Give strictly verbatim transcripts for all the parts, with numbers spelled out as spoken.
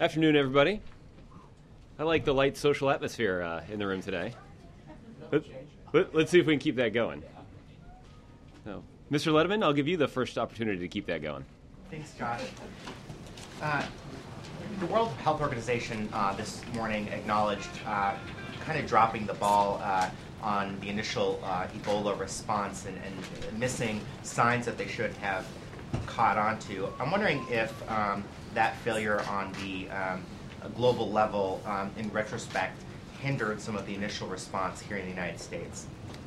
Afternoon, everybody. I like the light social atmosphere uh, in the room today. Let, let, let's see if we can keep that going. So, Mister Letterman, I'll give you the first opportunity to keep that going. Thanks, Josh. Uh, the World Health Organization uh, this morning acknowledged uh, kind of dropping the ball uh, on the initial uh, Ebola response and, and missing signs that they should have caught on to. I'm wondering if um, that failure on the um, global level, um, in retrospect, hindered some of the initial response here in the United States.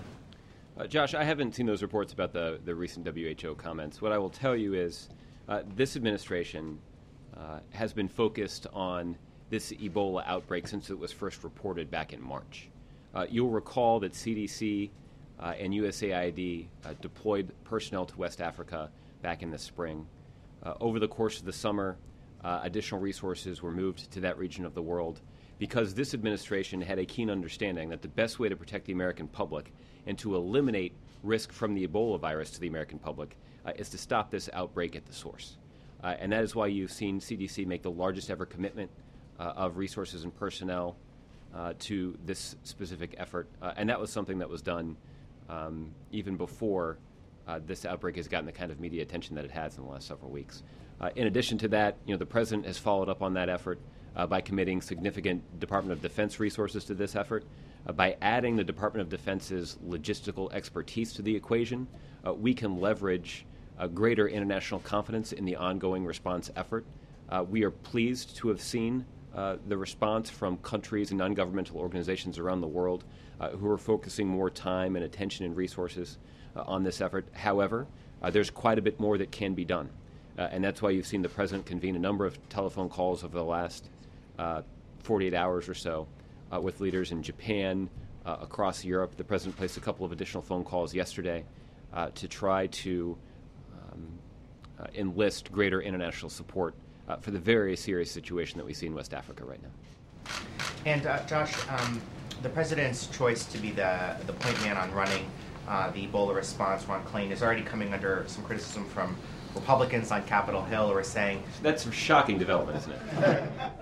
Uh, Josh, I haven't seen those reports about the, the recent W H O comments. What I will tell you is uh, this administration uh, has been focused on this Ebola outbreak since it was first reported back in March. Uh, you'll recall that C D C uh, and U S A I D uh, deployed personnel to West Africa back in the spring. Uh, over the course of the summer, uh, additional resources were moved to that region of the world because this administration had a keen understanding that the best way to protect the American public and to eliminate risk from the Ebola virus to the American public uh, is to stop this outbreak at the source. Uh, and that is why you've seen C D C make the largest ever commitment uh, of resources and personnel uh, to this specific effort. Uh, and that was something that was done um, even before uh, this outbreak has gotten the kind of media attention that it has in the last several weeks. Uh, in addition to that, you know, the President has followed up on that effort uh, by committing significant Department of Defense resources to this effort. Uh, by adding the Department of Defense's logistical expertise to the equation, uh, we can leverage uh, greater international confidence in the ongoing response effort. Uh, we are pleased to have seen uh, the response from countries and non-governmental organizations around the world uh, who are focusing more time and attention and resources uh, on this effort. However, uh, there's quite a bit more that can be done. Uh, and that's why you've seen the President convene a number of telephone calls over the last uh, forty-eight hours or so uh, with leaders in Japan, uh, across Europe. The President placed a couple of additional phone calls yesterday uh, to try to um, uh, enlist greater international support uh, for the very serious situation that we see in West Africa right now. And uh, Josh, um, the President's choice to be the, the point man on running uh, the Ebola response, Ron Klain, is already coming under some criticism from Republicans on Capitol Hill who are saying... That's a shocking development, isn't it?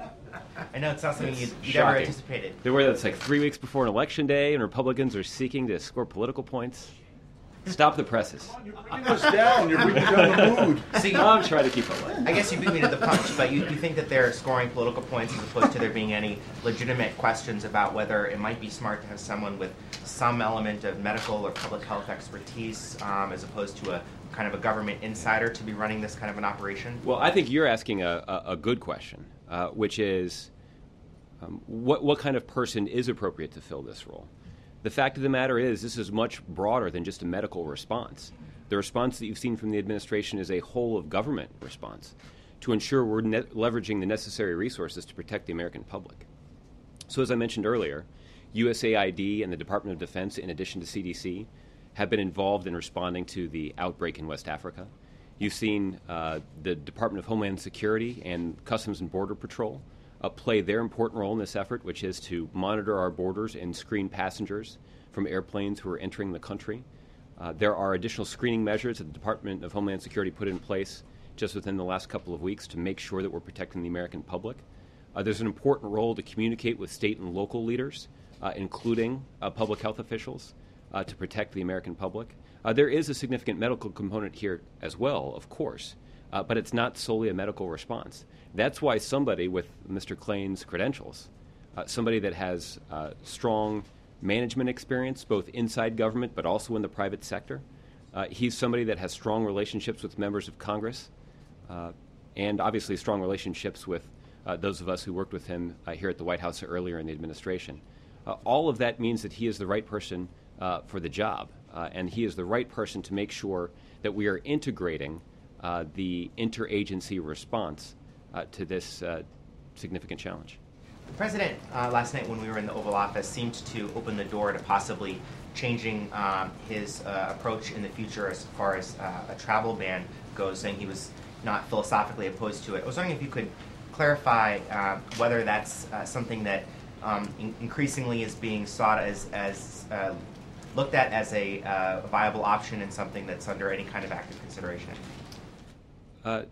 I know it's not something you'd, you'd shocking. ever anticipated. They were that's like three weeks before an election day, and Republicans are seeking to score political points. Stop the presses. You're bringing us down. You're bringing down the mood. See, I'm trying to keep it light. I guess you beat me to the punch, but you, you think that they're scoring political points as opposed to there being any legitimate questions about whether it might be smart to have someone with some element of medical or public health expertise um, as opposed to a kind of a government insider to be running this kind of an operation? Well, I think you're asking a, a, a good question, uh, which is um, what, what kind of person is appropriate to fill this role? The fact of the matter is this is much broader than just a medical response. The response that you've seen from the administration is a whole of government response to ensure we're ne- leveraging the necessary resources to protect the American public. So as I mentioned earlier, U S A I D and the Department of Defense, in addition to C D C, have been involved in responding to the outbreak in West Africa. You've seen uh, the Department of Homeland Security and Customs and Border Patrol uh, play their important role in this effort, which is to monitor our borders and screen passengers from airplanes who are entering the country. Uh, there are additional screening measures that the Department of Homeland Security put in place just within the last couple of weeks to make sure that we're protecting the American public. Uh, there's an important role to communicate with state and local leaders, uh, including uh, public health officials, Uh, to protect the American public. Uh, there is a significant medical component here as well, of course, uh, but it's not solely a medical response. That's why somebody with Mister Klain's credentials, uh, somebody that has uh, strong management experience, both inside government but also in the private sector, uh, he's somebody that has strong relationships with members of Congress uh, and obviously strong relationships with uh, those of us who worked with him uh, here at the White House earlier in the administration. Uh, all of that means that he is the right person Uh, for the job, uh, and he is the right person to make sure that we are integrating uh, the interagency response uh, to this uh, significant challenge. The President, uh, last night when we were in the Oval Office, seemed to open the door to possibly changing um, his uh, approach in the future as far as uh, a travel ban goes, saying he was not philosophically opposed to it. I was wondering if you could clarify uh, whether that's uh, something that um, in- increasingly is being sought as, as uh, looked at as a uh, viable option and something that's under any kind of active consideration. Uh,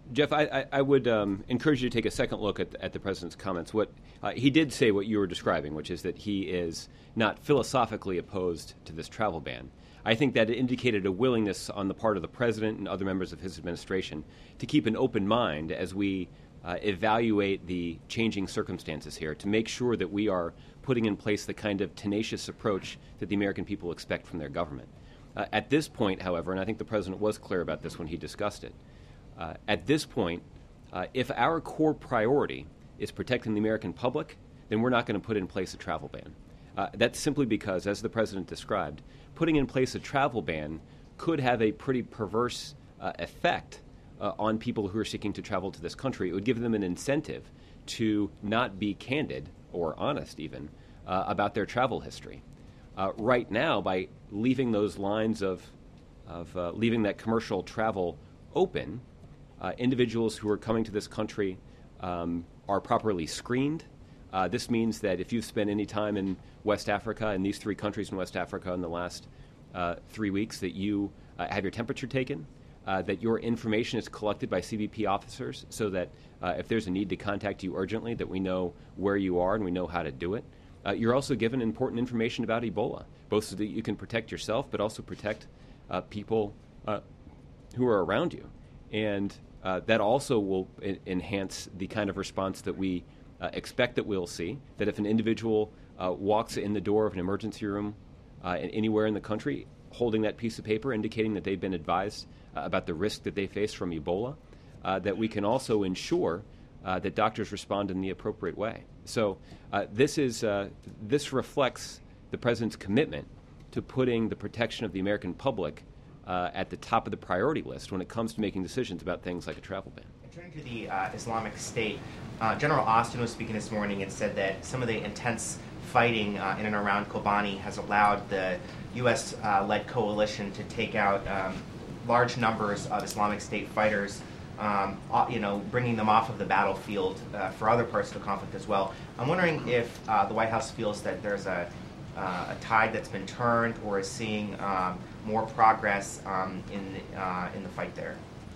Jeff, I, I, I would um, encourage you to take a second look at the, at the president's comments. What uh, he did say, what you were describing, which is that he is not philosophically opposed to this travel ban. I think that it indicated a willingness on the part of the president and other members of his administration to keep an open mind as we uh, evaluate the changing circumstances here, to make sure that we are putting in place the kind of tenacious approach that the American people expect from their government. Uh, at this point, however, and I think the president was clear about this when he discussed it, uh, at this point, uh, if our core priority is protecting the American public, then we're not going to put in place a travel ban. Uh, that's simply because, as the president described, putting in place a travel ban could have a pretty perverse uh, effect uh, on people who are seeking to travel to this country. It would give them an incentive to not be candid or honest even uh, about their travel history. Uh, right now, by leaving those lines of, of uh, leaving that commercial travel open, uh, individuals who are coming to this country um, are properly screened. Uh, this means that if you've spent any time in West Africa, in these three countries in West Africa in the last uh, three weeks, that you uh, have your temperature taken, uh, that your information is collected by C B P officers so that uh, if there's a need to contact you urgently, that we know where you are and we know how to do it. Uh, you're also given important information about Ebola, both so that you can protect yourself but also protect uh, people uh, who are around you. And uh, that also will en- enhance the kind of response that we Uh, expect that we'll see, that if an individual uh, walks in the door of an emergency room uh, anywhere in the country holding that piece of paper indicating that they've been advised uh, about the risk that they face from Ebola, uh, that we can also ensure uh, that doctors respond in the appropriate way. So uh, this is uh, this reflects the president's commitment to putting the protection of the American public uh, at the top of the priority list when it comes to making decisions about things like a travel ban. Turning to the uh, Islamic State, uh, General Austin was speaking this morning and said that some of the intense fighting uh, in and around Kobani has allowed the U S-led uh, coalition to take out um, large numbers of Islamic State fighters, um, you know, bringing them off of the battlefield uh, for other parts of the conflict as well. I'm wondering if uh, the White House feels that there's a, uh, a tide that's been turned or is seeing um, more progress um, in, uh, in the fight there.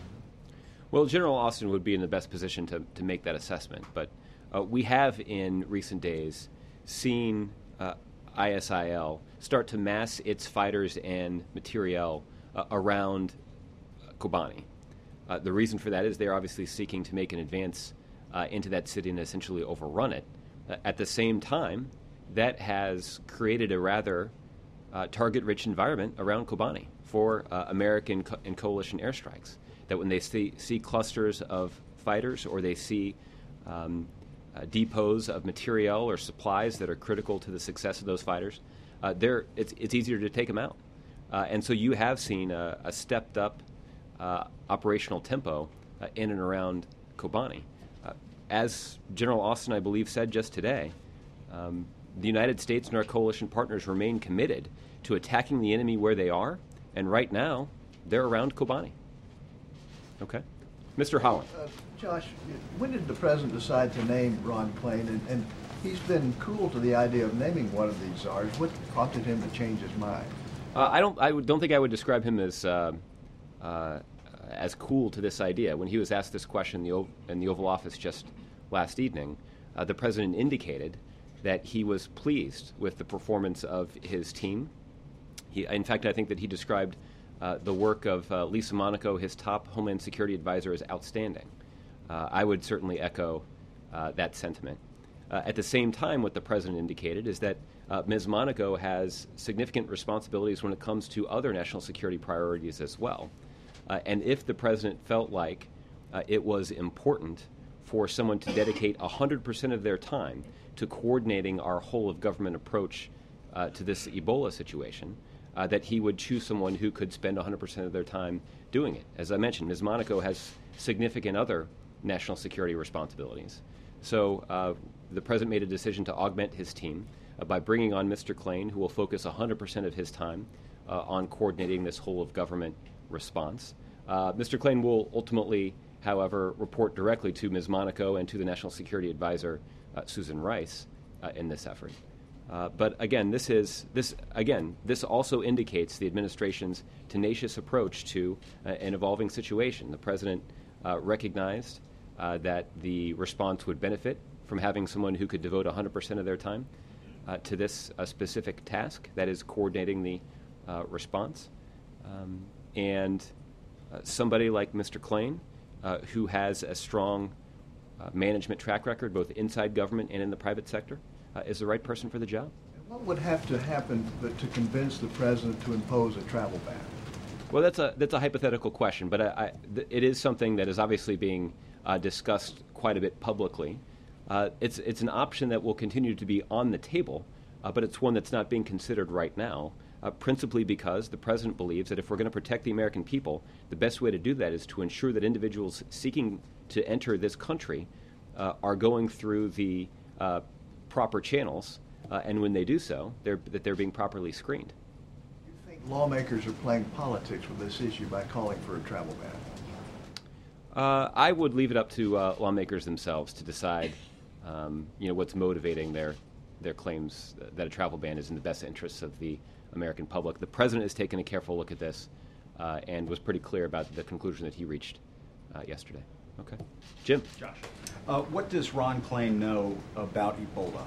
Well, General Austin would be in the best position to, to make that assessment. But uh, we have, in recent days, seen uh, I S I L start to mass its fighters and materiel uh, around uh, Kobani. Uh, the reason for that is they're obviously seeking to make an advance uh, into that city and essentially overrun it. Uh, at the same time, that has created a rather uh, target-rich environment around Kobani for uh, American co- and coalition airstrikes. That when they see, see clusters of fighters or they see um, uh, depots of materiel or supplies that are critical to the success of those fighters, uh, they're, it's, it's easier to take them out. Uh, and so you have seen a, a stepped-up uh, operational tempo uh, in and around Kobani. Uh, as General Austin, I believe, said just today, um, the United States and our coalition partners remain committed to attacking the enemy where they are, and right now, they're around Kobani. Okay. Mister Holland. Uh, Josh, when did the president decide to name Ron Klain? And, and he's been cool to the idea of naming one of these czars. What prompted him to change his mind? Uh, I don't. I would, don't think I would describe him as uh, uh, as cool to this idea. When he was asked this question in the, o- in the Oval Office just last evening, uh, the president indicated that he was pleased with the performance of his team. He, in fact, I think that he described Uh, the work of uh, Lisa Monaco, his top Homeland Security advisor, is outstanding. Uh, I would certainly echo uh, that sentiment. Uh, at the same time, what the president indicated is that uh, Miz Monaco has significant responsibilities when it comes to other national security priorities as well. Uh, and if the president felt like uh, it was important for someone to dedicate one hundred percent of their time to coordinating our whole-of-government approach uh, to this Ebola situation, Uh, that he would choose someone who could spend one hundred percent of their time doing it. As I mentioned, Miz Monaco has significant other national security responsibilities. So uh, the president made a decision to augment his team uh, by bringing on Mister Klain, who will focus one hundred percent of his time uh, on coordinating this whole-of-government response. Uh, Mister Klain will ultimately, however, report directly to Miz Monaco and to the National Security Advisor, uh, Susan Rice, uh, in this effort. Uh, but again, this is this again. This also indicates the administration's tenacious approach to uh, an evolving situation. The president uh, recognized uh, that the response would benefit from having someone who could devote one hundred percent of their time uh, to this uh, specific task, that is coordinating the uh, response. Um, and uh, somebody like Mister Klain, uh, who has a strong uh, management track record both inside government and in the private sector, uh, is the right person for the job. What would have to happen but to convince the president to impose a travel ban? Well, that's a that's a hypothetical question, but I, I, th- it is something that is obviously being uh, discussed quite a bit publicly. Uh, it's it's an option that will continue to be on the table, uh, but it's one that's not being considered right now, uh, principally because the president believes that if we're going to protect the American people, the best way to do that is to ensure that individuals seeking to enter this country uh, are going through the uh, proper channels, uh, and when they do so, they're, that they're being properly screened. Do you think lawmakers are playing politics with this issue by calling for a travel ban? Uh, I would leave it up to uh, lawmakers themselves to decide, um, you know, what's motivating their their claims that a travel ban is in the best interests of the American public. The president has taken a careful look at this uh, and was pretty clear about the conclusion that he reached uh, yesterday. Okay, Jim. Josh, uh, what does Ron Klain know about Ebola?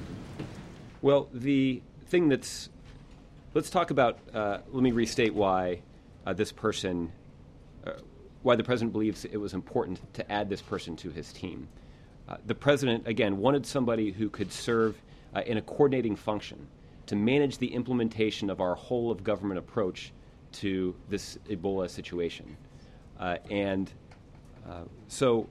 Well, the thing that's, let's talk about, uh, let me restate why uh, this person, uh, why the president believes it was important to add this person to his team. Uh, the president, again, wanted somebody who could serve uh, in a coordinating function to manage the implementation of our whole of government approach to this Ebola situation. Uh, and uh, so,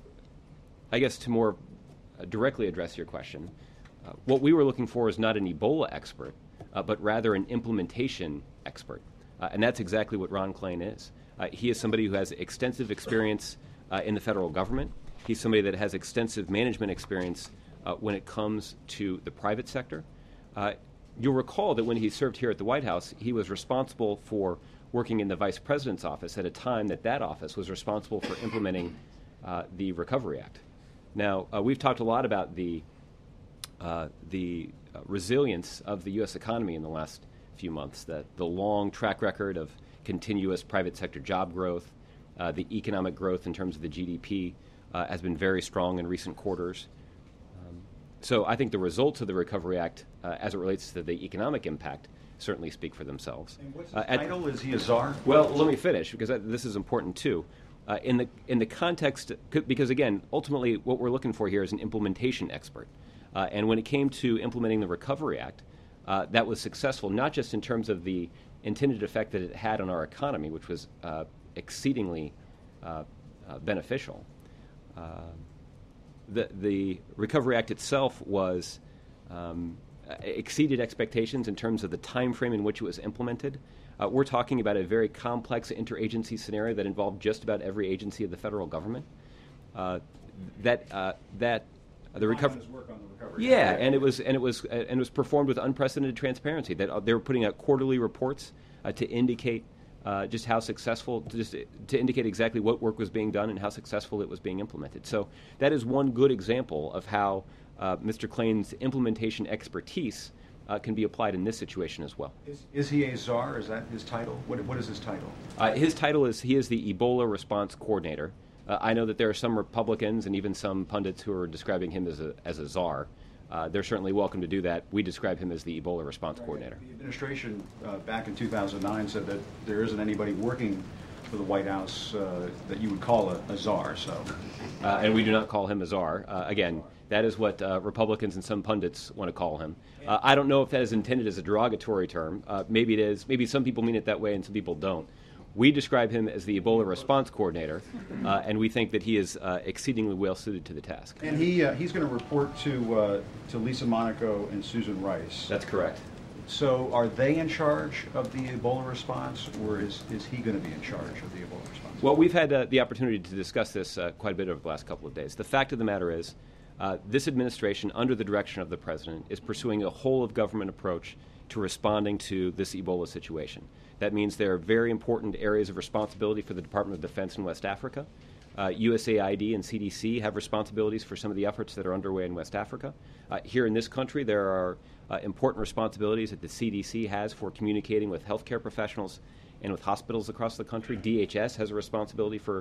I guess to more uh, directly address your question, Uh, what we were looking for is not an Ebola expert, uh, but rather an implementation expert. Uh, and that's exactly what Ron Klain is. Uh, he is somebody who has extensive experience uh, in the federal government. He's somebody that has extensive management experience uh, when it comes to the private sector. Uh, you'll recall that when he served here at the White House, he was responsible for working in the vice president's office at a time that that office was responsible for implementing uh, the Recovery Act. Now, uh, we've talked a lot about the Uh, the uh, resilience of the U S economy in the last few months, that the long track record of continuous private sector job growth, uh, the economic growth in terms of the G D P uh, has been very strong in recent quarters. Um, so I think the results of the Recovery Act, uh, as it relates to the economic impact, certainly speak for themselves. And what's his Uh, at- title? Is he a czar? Well, let me finish, because that, this is important too. Uh, in the in the context, because again, ultimately, what we're looking for here is an implementation expert. Uh, and when it came to implementing the Recovery Act, uh, that was successful, not just in terms of the intended effect that it had on our economy, which was uh, exceedingly uh, uh, beneficial. Uh, the, the Recovery Act itself was um, exceeded expectations in terms of the time frame in which it was implemented. Uh, we're talking about a very complex interagency scenario that involved just about every agency of the federal government. Uh, that uh, that the recovery. Yeah, and it was and it was and it was performed with unprecedented transparency. That uh, they were putting out quarterly reports uh, to indicate uh, just how successful, just to indicate exactly what work was being done and how successful it was being implemented. So that is one good example of how uh, Mister Klain's implementation expertise uh, can be applied in this situation as well. Is, is he a czar? Is that his title? What, what is his title? Uh, his title is he is the Ebola Response Coordinator. Uh, I know that there are some Republicans and even some pundits who are describing him as a as a czar. Uh, they're certainly welcome to do that. We describe him as the Ebola Response Right. Coordinator. The administration uh, back in two thousand nine said that there isn't anybody working for the White House uh, that you would call a, a czar. So, Uh, and we do not call him a czar. Uh, again, that is what uh, Republicans and some pundits want to call him. Uh, I don't know if that is intended as a derogatory term. Uh, maybe it is. Maybe some people mean it that way and some people don't. We describe him as the Ebola Response Coordinator, uh, and we think that he is uh, exceedingly well suited to the task. and he uh, he's going to report to uh, to Lisa Monaco and Susan Rice. That's correct. So, are they in charge of the Ebola response, or is is he going to be in charge of the Ebola response? Well, we've had uh, the opportunity to discuss this uh, quite a bit over the last couple of days. The fact of the matter is, uh, this administration, under the direction of the president, is pursuing a whole-of-government approach to responding to this Ebola situation. That means there are very important areas of responsibility for the Department of Defense in West Africa. Uh, U S A I D and C D C have responsibilities for some of the efforts that are underway in West Africa. Uh, here in this country, there are uh, important responsibilities that the C D C has for communicating with healthcare professionals and with hospitals across the country. D H S has a responsibility for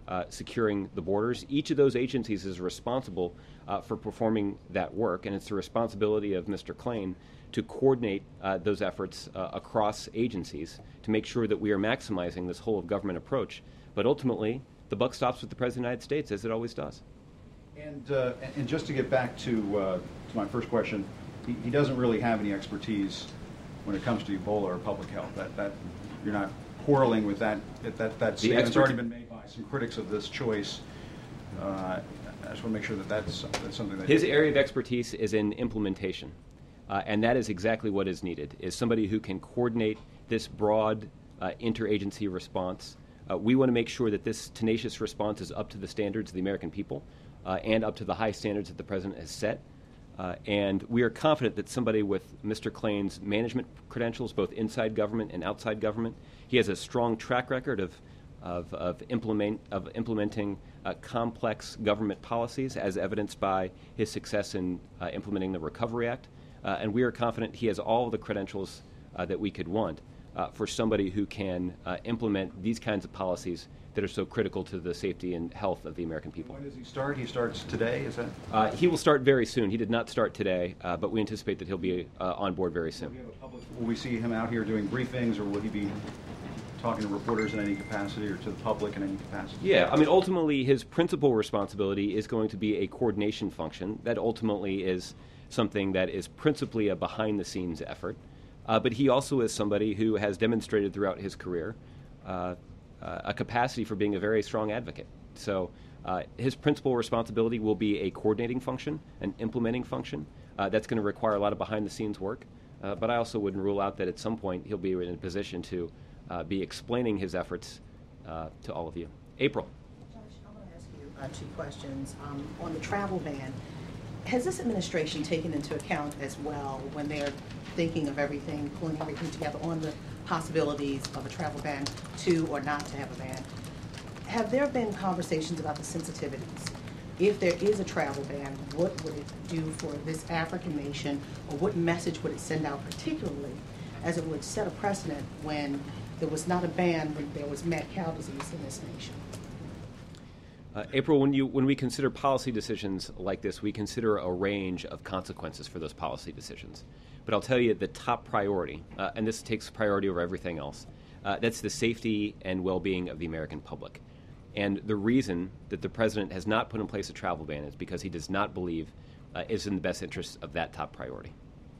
uh, securing the borders. Each of those agencies is responsible uh, for performing that work, and it's the responsibility of Mister Klain to coordinate uh, those efforts uh, across agencies to make sure that we are maximizing this whole of government approach. But ultimately, the buck stops with the President of the United States, as it always does. And, uh, and just to get back to, uh, to my first question, he, he doesn't really have any expertise when it comes to Ebola or public health. That, that you're not quarreling with that. That, that, that statement's already been made by some critics of this choice. Uh, I just want to make sure that that's, that's something that... His area of expertise is in implementation. Uh, and that is exactly what is needed, is somebody who can coordinate this broad uh, interagency response. Uh, we want to make sure that this tenacious response is up to the standards of the American people uh, and up to the high standards that the President has set. Uh, and we are confident that somebody with Mister Klain's management credentials, both inside government and outside government, he has a strong track record of, of, of, implement, of implementing uh, complex government policies, as evidenced by his success in uh, implementing the Recovery Act. Uh, and we are confident he has all the credentials uh, that we could want uh, for somebody who can uh, implement these kinds of policies that are so critical to the safety and health of the American people. When does he start? He starts today, is that? Uh, he will start very soon. He did not start today, uh, but we anticipate that he'll be uh, on board very soon. Will we, have a public, will we see him out here doing briefings, or will he be talking to reporters in any capacity or to the public in any capacity? Yeah, I mean, ultimately, his principal responsibility is going to be a coordination function. That ultimately is something that is principally a behind-the-scenes effort. Uh, but he also is somebody who has demonstrated throughout his career uh, uh, a capacity for being a very strong advocate. So uh, his principal responsibility will be a coordinating function, an implementing function. Uh, that's going to require a lot of behind-the-scenes work. Uh, but I also wouldn't rule out that at some point he'll be in a position to uh, be explaining his efforts uh, to all of you. April. Josh, I want to ask you uh, two questions. Um, on the travel ban, has this administration taken into account as well when they're thinking of everything, pulling everything together on the possibilities of a travel ban to or not to have a ban? Have there been conversations about the sensitivities? If there is a travel ban, what would it do for this African nation, or what message would it send out, particularly as it would set a precedent when there was not a ban when there was mad cow disease in this nation? Uh, April, when you when we consider policy decisions like this, we consider a range of consequences for those policy decisions. But I'll tell you the top priority, uh, and this takes priority over everything else, uh, that's the safety and well-being of the American public. And the reason that the President has not put in place a travel ban is because he does not believe uh, is in the best interest of that top priority.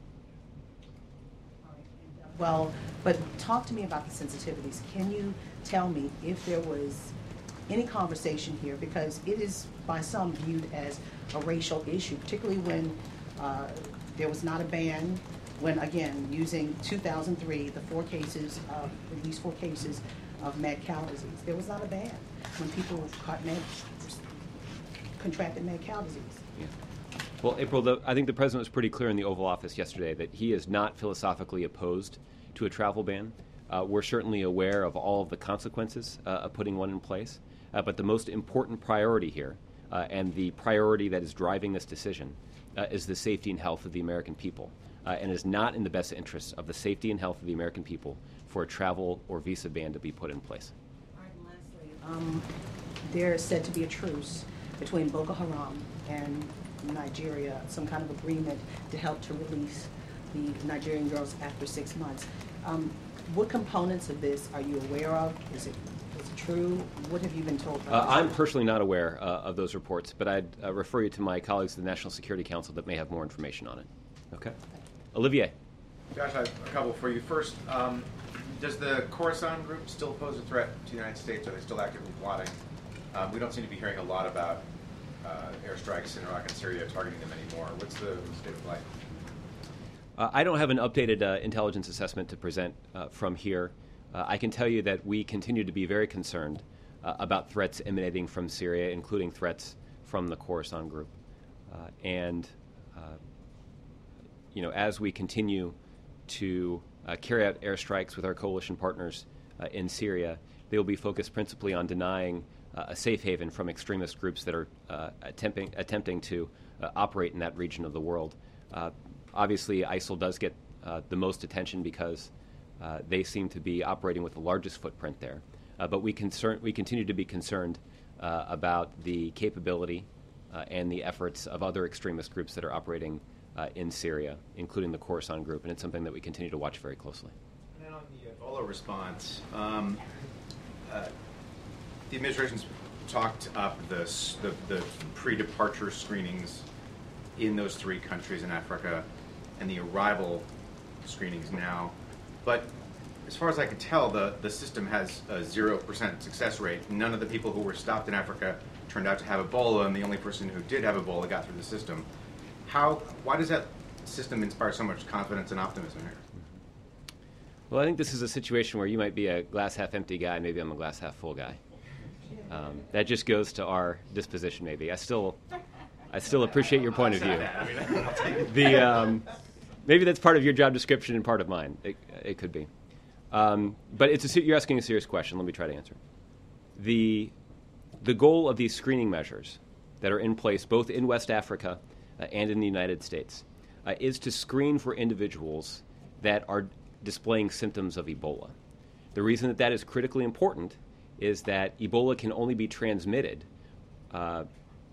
Well, but talk to me about the sensitivities. Can you tell me if there was any conversation here, because it is by some viewed as a racial issue, particularly when uh, there was not a ban, when, again, using two thousand three, the four cases, of, at least four cases of mad cow disease, there was not a ban when people caught mad, contracted mad cow disease. Yeah. Well, April, the, I think the President was pretty clear in the Oval Office yesterday that he is not philosophically opposed to a travel ban. Uh, we're certainly aware of all of the consequences uh, of putting one in place. Uh, but the most important priority here, uh, and the priority that is driving this decision, uh, is the safety and health of the American people, uh, and is not in the best interests of the safety and health of the American people for a travel or visa ban to be put in place. All right, and lastly, um, there is said to be a truce between Boko Haram and Nigeria, some kind of agreement to help to release the Nigerian girls after six months. Um, what components of this are you aware of? Is it Is it true? What have you been told? Uh, I'm personally not aware uh, of those reports, but I'd uh, refer you to my colleagues at the National Security Council that may have more information on it. Okay. Olivier. Josh, I have a couple for you. First, um, does the Khorasan group still pose a threat to the United States? Are they still actively plotting? Um, we don't seem to be hearing a lot about uh, airstrikes in Iraq and Syria targeting them anymore. What's the state of play? Uh, I don't have an updated uh, intelligence assessment to present uh, from here. Uh, I can tell you that we continue to be very concerned uh, about threats emanating from Syria, including threats from the Khorasan group. Uh, and, uh, you know, as we continue to uh, carry out airstrikes with our coalition partners uh, in Syria, they will be focused principally on denying uh, a safe haven from extremist groups that are uh, attempting, attempting to uh, operate in that region of the world. Uh, obviously, ISIL does get uh, the most attention because Uh, they seem to be operating with the largest footprint there. Uh, but we, concern, we continue to be concerned uh, about the capability uh, and the efforts of other extremist groups that are operating uh, in Syria, including the Khorasan group, and it's something that we continue to watch very closely. And then on the Ebola response, um, uh, the administration's talked up the, the, the pre-departure screenings in those three countries in Africa and the arrival screenings now. But as far as I can tell, the, the system has a zero percent success rate. None of the people who were stopped in Africa turned out to have Ebola, and the only person who did have Ebola got through the system. How, why does that system inspire so much confidence and optimism here? Well, I think this is a situation where you might be a glass half empty guy, maybe I'm a glass half full guy. Um, that just goes to our disposition, maybe. I still, I still appreciate your point of view. The um, maybe that's part of your job description and part of mine. It, it could be, um, but it's a, you're asking a serious question. Let me try to answer. The the goal of these screening measures that are in place both in West Africa uh, and in the United States uh, is to screen for individuals that are displaying symptoms of Ebola. The reason that that is critically important is that Ebola can only be transmitted uh,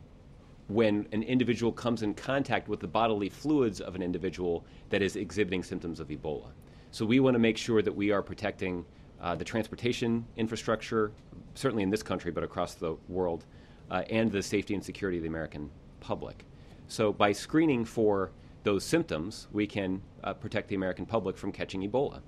when an individual comes in contact with the bodily fluids of an individual that is exhibiting symptoms of Ebola. So we want to make sure that we are protecting uh, the transportation infrastructure, certainly in this country, but across the world, uh, and the safety and security of the American public. So by screening for those symptoms, we can uh, protect the American public from catching Ebola.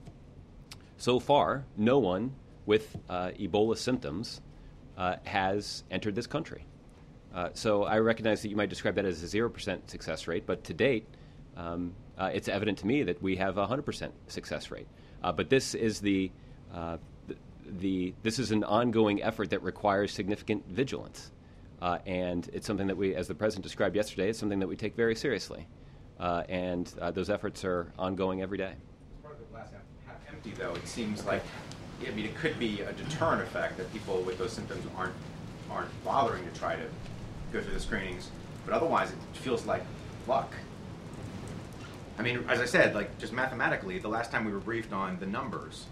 So far, no one with uh, Ebola symptoms uh, has entered this country. Uh, so I recognize that you might describe that as a zero percent success rate, but to date, um, uh, it's evident to me that we have a one hundred percent success rate. Uh, but this is the, uh, the, the this is an ongoing effort that requires significant vigilance. Uh, and it's something that we, as the President described yesterday, it's something that we take very seriously. Uh, and uh, those efforts are ongoing every day. As part of the glass half, half empty, though, it seems like, I mean, it could be a deterrent effect that people with those symptoms aren't aren't bothering to try to go through the screenings, but otherwise it feels like luck. I mean, as I said, like just mathematically, the last time we were briefed on the numbers,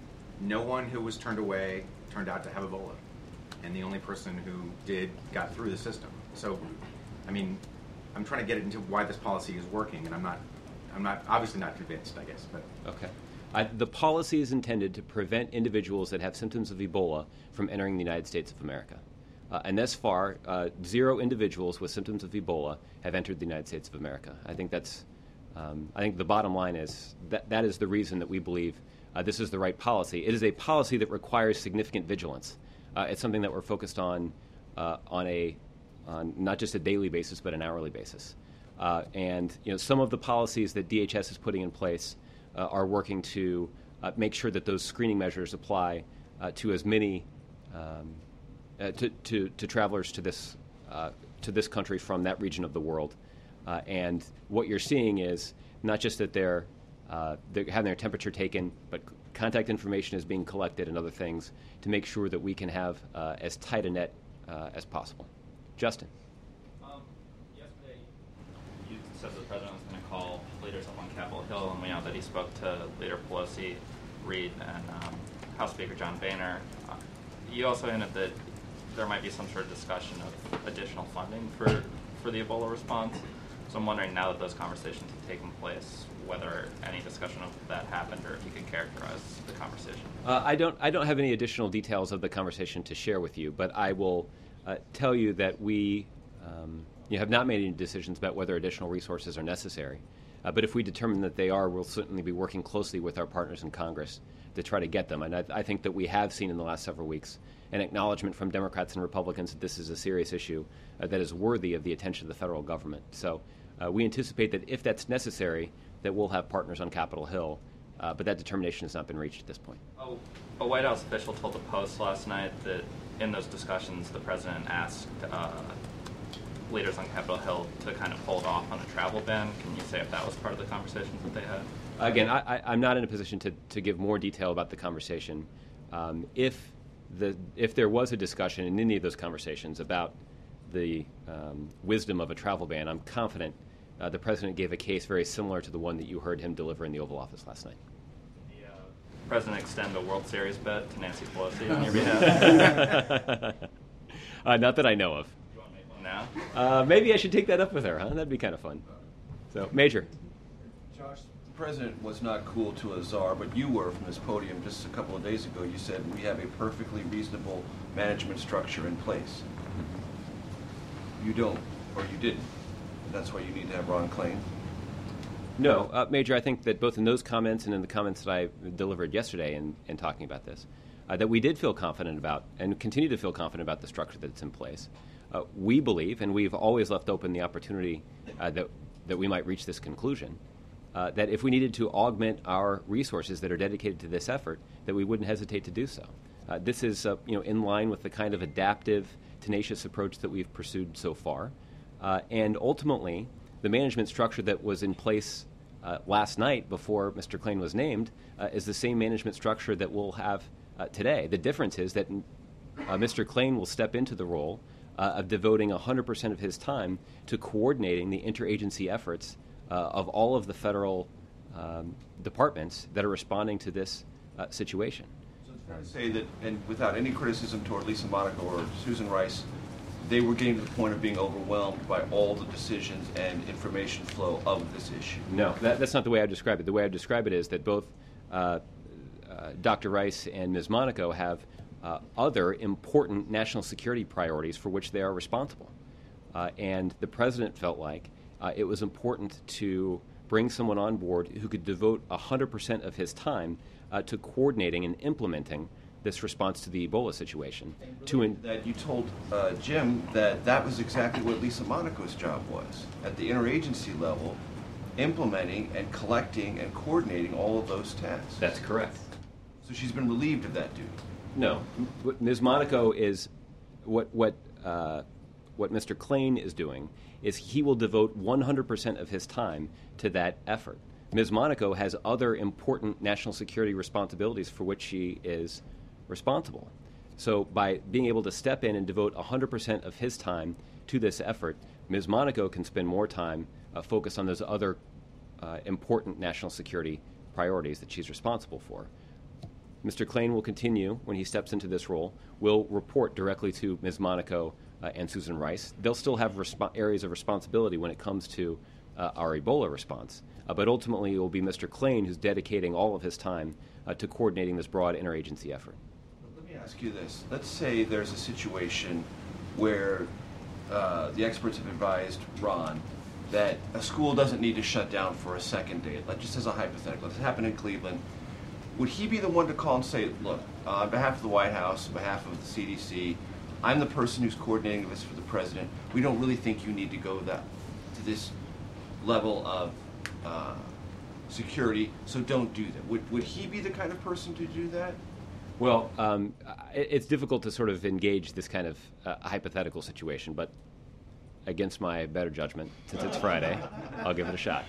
no one who was turned away turned out to have Ebola, and the only person who did got through the system. So, I mean, I'm trying to get into why this policy is working, and I'm not, I'm not obviously not convinced, I guess. But okay. Uh, the policy is intended to prevent individuals that have symptoms of Ebola from entering the United States of America. Uh, and thus far, uh, zero individuals with symptoms of Ebola have entered the United States of America. I think that's, um, I think the bottom line is that that is the reason that we believe uh, this is the right policy. It is a policy that requires significant vigilance. Uh, it's something that we're focused on uh, on a, on not just a daily basis, but an hourly basis. Uh, and you know, some of the policies that D H S is putting in place Uh, are working to uh, make sure that those screening measures apply uh, to as many um, uh, to, to, to travelers to this uh, to this country from that region of the world. Uh, and what you're seeing is not just that they're uh, they're having their temperature taken, but contact information is being collected and other things to make sure that we can have uh, as tight a net uh, as possible. Justin. Um, yesterday, you said the president was going to call leaders up on Capitol Hill, and we know that he spoke to Leader Pelosi, Reid, and um, House Speaker John Boehner. Uh, you also hinted that there might be some sort of discussion of additional funding for, for the Ebola response. So I'm wondering, now that those conversations have taken place, whether any discussion of that happened, or if you could characterize the conversation. Uh, I don't. I don't have any additional details of the conversation to share with you, but I will uh, tell you that we um, you have not made any decisions about whether additional resources are necessary. Uh, but if we determine that they are, we'll certainly be working closely with our partners in Congress to try to get them. And I, I think that we have seen in the last several weeks an acknowledgement from Democrats and Republicans that this is a serious issue uh, that is worthy of the attention of the federal government. So uh, we anticipate that if that's necessary, that we'll have partners on Capitol Hill. Uh, but that determination has not been reached at this point. Oh, a White House official told the Post last night that in those discussions, the president asked uh, leaders on Capitol Hill to kind of hold off on a travel ban. Can you say if that was part of the conversations that they had? Again, I, I, I'm not in a position to, to give more detail about the conversation. Um, if the if there was a discussion in any of those conversations about the um, wisdom of a travel ban, I'm confident uh, the president gave a case very similar to the one that you heard him deliver in the Oval Office last night. Did the uh, president extend a World Series bet to Nancy Pelosi on your behalf? uh, not that I know of. You want to make one now? Uh, maybe I should take that up with her, huh? That'd be kind of fun. So, Major. Josh, the president was not cool to a czar, but you were from this podium just a couple of days ago. You said we have a perfectly reasonable management structure in place. You don't, or you didn't. That's why you need to have Ron Klain. No, uh, Major, I think that both in those comments and in the comments that I delivered yesterday in, in talking about this, uh, that we did feel confident about and continue to feel confident about the structure that's in place. Uh, we believe, and we've always left open the opportunity uh, that, that we might reach this conclusion, uh, that if we needed to augment our resources that are dedicated to this effort, that we wouldn't hesitate to do so. Uh, this is uh, you know, in line with the kind of adaptive, tenacious approach that we've pursued so far. Uh, and ultimately, the management structure that was in place uh, last night before Mister Klain was named uh, is the same management structure that we'll have uh, today. The difference is that uh, Mister Klain will step into the role uh, of devoting one hundred percent of his time to coordinating the interagency efforts uh, of all of the federal um, departments that are responding to this uh, situation. So it's fair to say that, and without any criticism toward Lisa Monaco or Susan Rice, they were getting to the point of being overwhelmed by all the decisions and information flow of this issue. No, that, that's not the way I describe it. The way I describe it is that both uh, uh, Doctor Rice and Miz Monaco have uh, other important national security priorities for which they are responsible. Uh, and the president felt like uh, it was important to bring someone on board who could devote one hundred percent of his time uh, to coordinating and implementing this response to the Ebola situation. To in- that you told uh, Jim that that was exactly what Lisa Monaco's job was, at the interagency level, implementing and collecting and coordinating all of those tasks. That's correct. So she's been relieved of that duty. No, what Miz Monaco is what what uh, what Mister Klain is doing is he will devote one hundred percent of his time to that effort. Miz Monaco has other important national security responsibilities for which she is responsible. So by being able to step in and devote one hundred percent of his time to this effort, Miz Monaco can spend more time uh, focused on those other uh, important national security priorities that she's responsible for. Mister Klain will continue, when he steps into this role, will report directly to Miz Monaco uh, and Susan Rice. They'll still have resp- areas of responsibility when it comes to uh, our Ebola response. Uh, but ultimately, it will be Mister Klain who's dedicating all of his time uh, to coordinating this broad interagency effort. Let me ask you this. Let's say there's a situation where uh, the experts have advised Ron that a school doesn't need to shut down for a second day. Like, just as a hypothetical, this happened in Cleveland. Would he be the one to call and say, look, uh, on behalf of the White House, on behalf of the C D C, I'm the person who's coordinating this for the president. We don't really think you need to go that to this level of uh, security, so don't do that. Would, would he be the kind of person to do that? Well, um, it, it's difficult to sort of engage this kind of uh, hypothetical situation, but against my better judgment, since it's Friday, I'll give it a shot.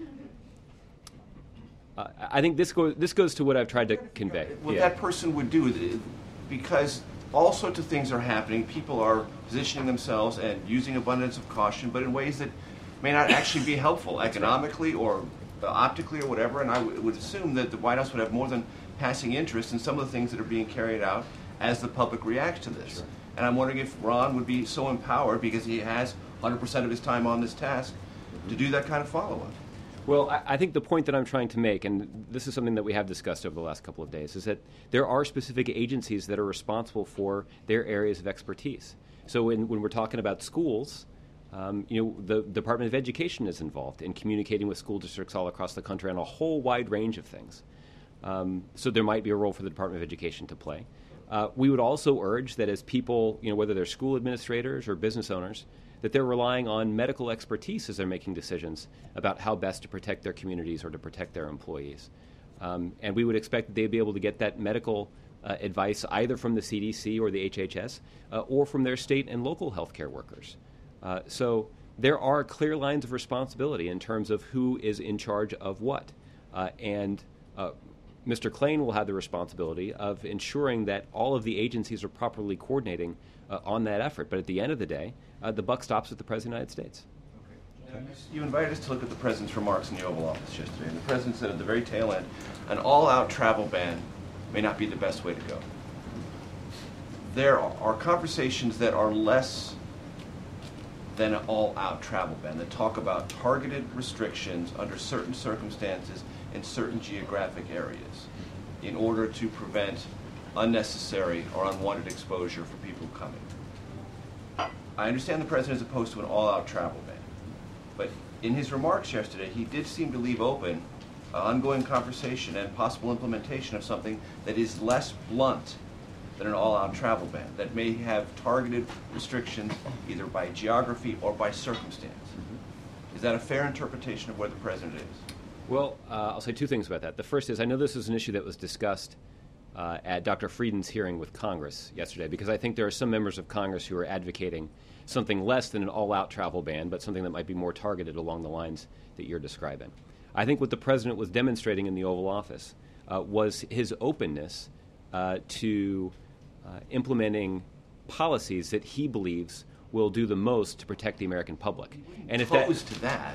Uh, I think this goes this goes to what I've tried to convey. What Yeah. that person would do, because all sorts of things are happening. People are positioning themselves and using abundance of caution, but in ways that may not actually be helpful economically or optically or whatever. And I w- would assume that the White House would have more than passing interest in some of the things that are being carried out as the public reacts to this. Sure. And I'm wondering if Ron would be so empowered, because he has one hundred percent of his time on this task, mm-hmm. to do that kind of follow-up. Well, I, I think the point that I'm trying to make, and this is something that we have discussed over the last couple of days, is that there are specific agencies that are responsible for their areas of expertise. So in, when we're talking about schools, um, you know, the Department of Education is involved in communicating with school districts all across the country on a whole wide range of things. Um, so there might be a role for the Department of Education to play. Uh, we would also urge that as people, you know, whether they're school administrators or business owners, that they're relying on medical expertise as they're making decisions about how best to protect their communities or to protect their employees. Um, and we would expect that they'd be able to get that medical uh, advice either from the C D C or the H H S uh, or from their state and local healthcare workers. Uh, so there are clear lines of responsibility in terms of who is in charge of what. Uh, and uh, Mister Klain will have the responsibility of ensuring that all of the agencies are properly coordinating uh, on that effort. But at the end of the day, uh, the buck stops with the President of the United States. Okay. Now, you invited us to look at the President's remarks in the Oval Office yesterday, and the President said at the very tail end, an all-out travel ban may not be the best way to go. there are conversations that are less than an all-out travel ban, that talk about targeted restrictions under certain circumstances in certain geographic areas in order to prevent unnecessary or unwanted exposure for people coming. I understand the President is opposed to an all-out travel ban, but in his remarks yesterday, he did seem to leave open uh, ongoing conversation and possible implementation of something that is less blunt than an all-out travel ban, that may have targeted restrictions either by geography or by circumstance. Mm-hmm. Is that a fair interpretation of where the President is? Well, uh, I'll say two things about that. The first is I know this is an issue that was discussed uh, at Doctor Frieden's hearing with Congress yesterday, because I think there are some members of Congress who are advocating something less than an all-out travel ban, but something that might be more targeted along the lines that you're describing. I think what the President was demonstrating in the Oval Office uh, was his openness uh, to uh, implementing policies that he believes will do the most to protect the American public. And if that, opposed to that,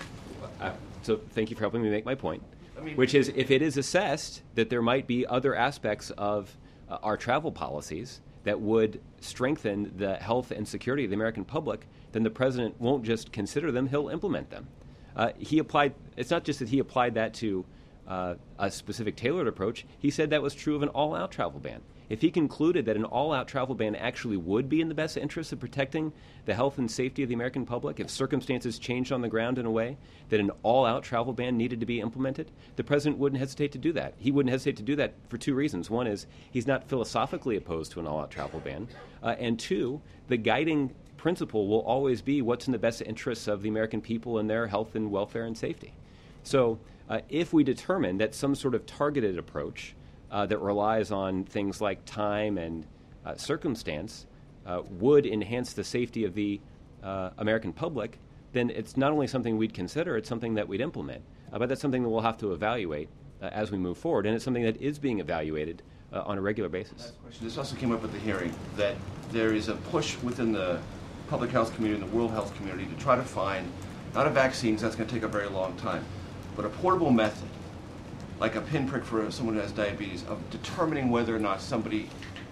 uh, so thank you for helping me make my point, I mean, which is if it is assessed that there might be other aspects of uh, our travel policies that would strengthen the health and security of the American public, then the President won't just consider them, he'll implement them. Uh, he applied, it's not just that he applied that to uh, a specific tailored approach, he said that was true of an all-out travel ban. If he concluded that an all-out travel ban actually would be in the best interest of protecting the health and safety of the American public, if circumstances changed on the ground in a way that an all-out travel ban needed to be implemented, the President wouldn't hesitate to do that. He wouldn't hesitate to do that for two reasons. One is he's not philosophically opposed to an all-out travel ban, uh, and two, the guiding principle will always be what's in the best interests of the American people and their health and welfare and safety. So uh, if we determine that some sort of targeted approach uh, that relies on things like time and uh, circumstance uh, would enhance the safety of the uh, American public, then it's not only something we'd consider, it's something that we'd implement. Uh, but that's something that we'll have to evaluate uh, as we move forward, and it's something that is being evaluated uh, on a regular basis. This also came up at the hearing, that there is a push within the public health community and the world health community to try to find, not a vaccine, because that's going to take a very long time, but a portable method, like a pinprick for someone who has diabetes, of determining whether or not somebody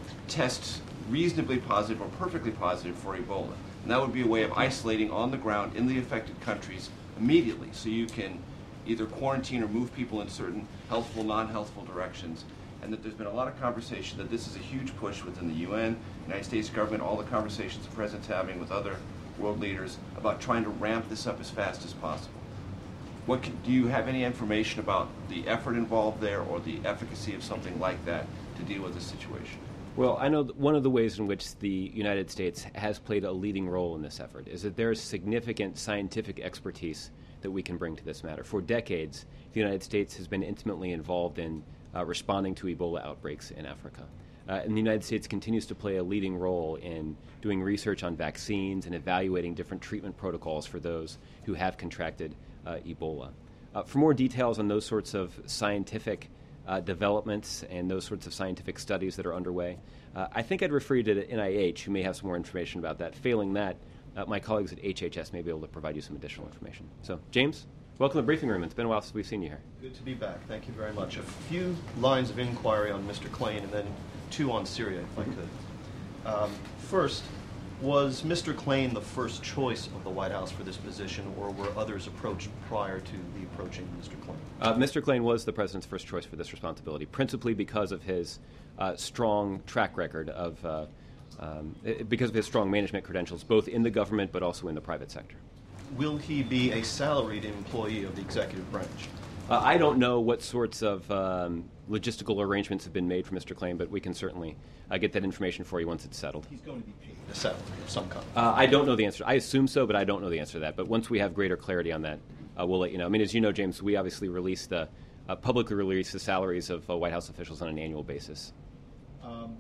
tests reasonably positive or perfectly positive for Ebola. And that would be a way of isolating on the ground in the affected countries immediately, so you can either quarantine or move people in certain healthful, non-healthful directions. And that there's been a lot of conversation that this is a huge push within the U N, United States government, all the conversations the President's having with other world leaders about trying to ramp this up as fast as possible. What can, do you have any information about the effort involved there or the efficacy of something like that to deal with this situation? Well, I know that one of the ways in which the United States has played a leading role in this effort is that there is significant scientific expertise that we can bring to this matter. For decades, the United States has been intimately involved in Uh, responding to Ebola outbreaks in Africa. Uh, and the United States continues to play a leading role in doing research on vaccines and evaluating different treatment protocols for those who have contracted uh, Ebola. Uh, for more details on those sorts of scientific uh, developments and those sorts of scientific studies that are underway, uh, I think I'd refer you to the N I H, who may have some more information about that. Failing that, uh, my colleagues at H H S may be able to provide you some additional information. So, James? Welcome to the briefing room. It's been a while since we've seen you here. Good to be back. Thank you very much. A few lines of inquiry on Mister Klain and then two on Syria, if I could. Um, first, was Mister Klain the first choice of the White House for this position, or were others approached prior to the approaching Mister Klain? Uh, Mister Klain was the President's first choice for this responsibility, principally because of his uh, strong track record of, uh, um, because of his strong management credentials, both in the government but also in the private sector. Will he be a salaried employee of the executive branch? Uh, I don't know what sorts of um, logistical arrangements have been made for Mister Klain, but we can certainly uh, get that information for you once it's settled. He's going to be paid a salary of some kind. Uh, I don't know the answer. I assume so, but I don't know the answer to that. But once we have greater clarity on that, uh, we'll let you know. I mean, as you know, James, we obviously release the, uh, publicly release the salaries of uh, White House officials on an annual basis. Um,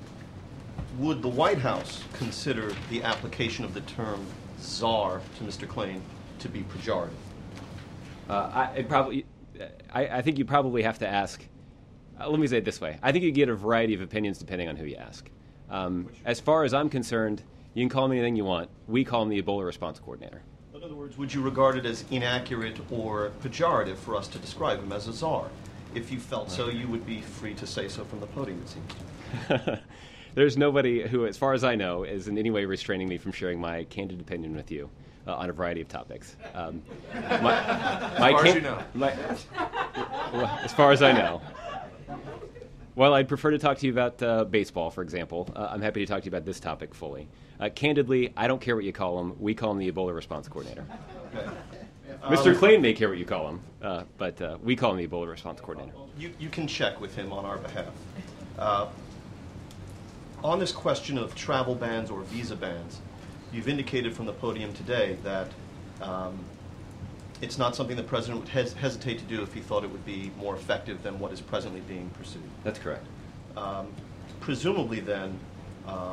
would the White House consider the application of the term czar to Mister Klain to be pejorative? Uh, I it probably, I, I think you probably have to ask. Uh, let me say it this way: I think you get a variety of opinions depending on who you ask. Um, as far as I'm concerned, you can call him anything you want. We call him the Ebola Response Coordinator. In other words, would you regard it as inaccurate or pejorative for us to describe him as a czar? If you felt so, you would be free to say so from the podium, it seems to me. there's nobody who, as far as I know, is in any way restraining me from sharing my candid opinion with you uh, on a variety of topics. Um, my, as my far can- as you know. my- well, as far as I know. While I'd prefer to talk to you about uh, baseball, for example, uh, I'm happy to talk to you about this topic fully. Uh, candidly, I don't care what you call him. We call him the Ebola response coordinator. Okay. Mister Um, Klain may care what you call him, uh, but uh, we call him the Ebola response coordinator. You, you can check with him on our behalf. Uh, on this question of travel bans or visa bans, you've indicated from the podium today that um, it's not something the president would hes- hesitate to do if he thought it would be more effective than what is presently being pursued. That's correct. Um, presumably, then, uh,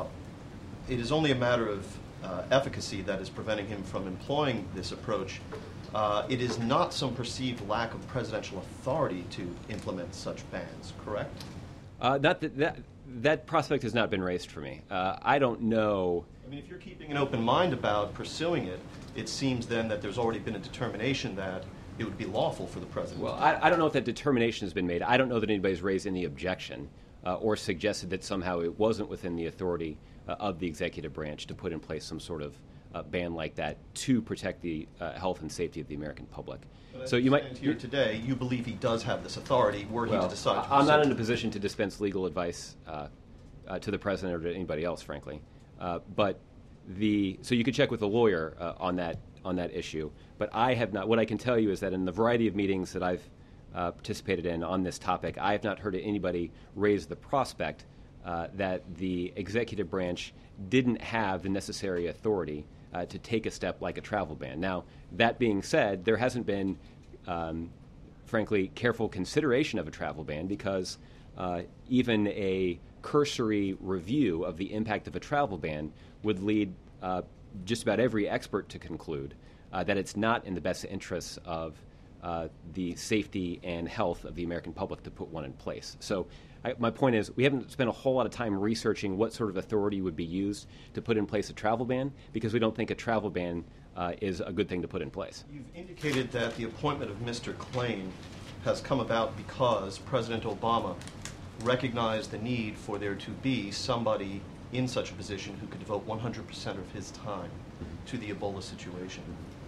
it is only a matter of uh, efficacy that is preventing him from employing this approach. Uh, it is not some perceived lack of presidential authority to implement such bans, correct? Uh, not that, that that prospect has not been raised for me. Uh, I don't know. I mean, if you're keeping an open mind about pursuing it, it seems then that there's already been a determination that it would be lawful for the president. Well, I, I don't know if that determination has been made. I don't know that anybody's raised any objection uh, or suggested that somehow it wasn't within the authority uh, of the executive branch to put in place some sort of uh, ban like that to protect the uh, health and safety of the American public. But So as you might stand here today, you believe he does have this authority were he well, to decide to I- I'm not pursue in it. a position to dispense legal advice uh, uh, to the president or to anybody else, frankly. Uh, but the so you could check with a lawyer uh, on that on that issue. But I have not. What I can tell you is that in the variety of meetings that I've uh, participated in on this topic, I have not heard anybody raise the prospect uh, that the executive branch didn't have the necessary authority uh, to take a step like a travel ban. Now, that being said, there hasn't been, um, frankly, careful consideration of a travel ban because uh, even a cursory review of the impact of a travel ban would lead uh, just about every expert to conclude uh, that it's not in the best interests of uh, the safety and health of the American public to put one in place. So I, my point is we haven't spent a whole lot of time researching what sort of authority would be used to put in place a travel ban because we don't think a travel ban uh, is a good thing to put in place. You've indicated that the appointment of Mister Klain has come about because President Obama recognized the need for there to be somebody in such a position who could devote one hundred percent of his time to the Ebola situation.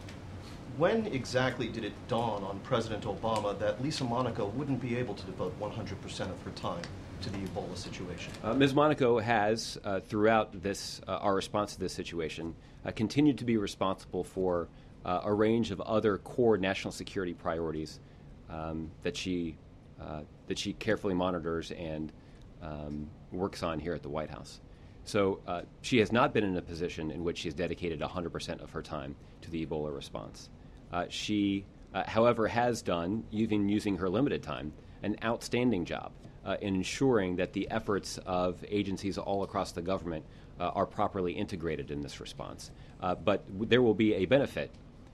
When exactly did it dawn on President Obama that Lisa Monaco wouldn't be able to devote one hundred percent of her time to the Ebola situation? Uh, Miz Monaco has, uh, throughout this, uh, our response to this situation, uh, continued to be responsible for uh, a range of other core national security priorities um, that she uh, that she carefully monitors and um, works on here at the White House. So uh, she has not been in a position in which she has dedicated one hundred percent of her time to the Ebola response. Uh, she, uh, however, has done, even using her limited time, an outstanding job uh, in ensuring that the efforts of agencies all across the government uh, are properly integrated in this response. Uh, but w- there will be a benefit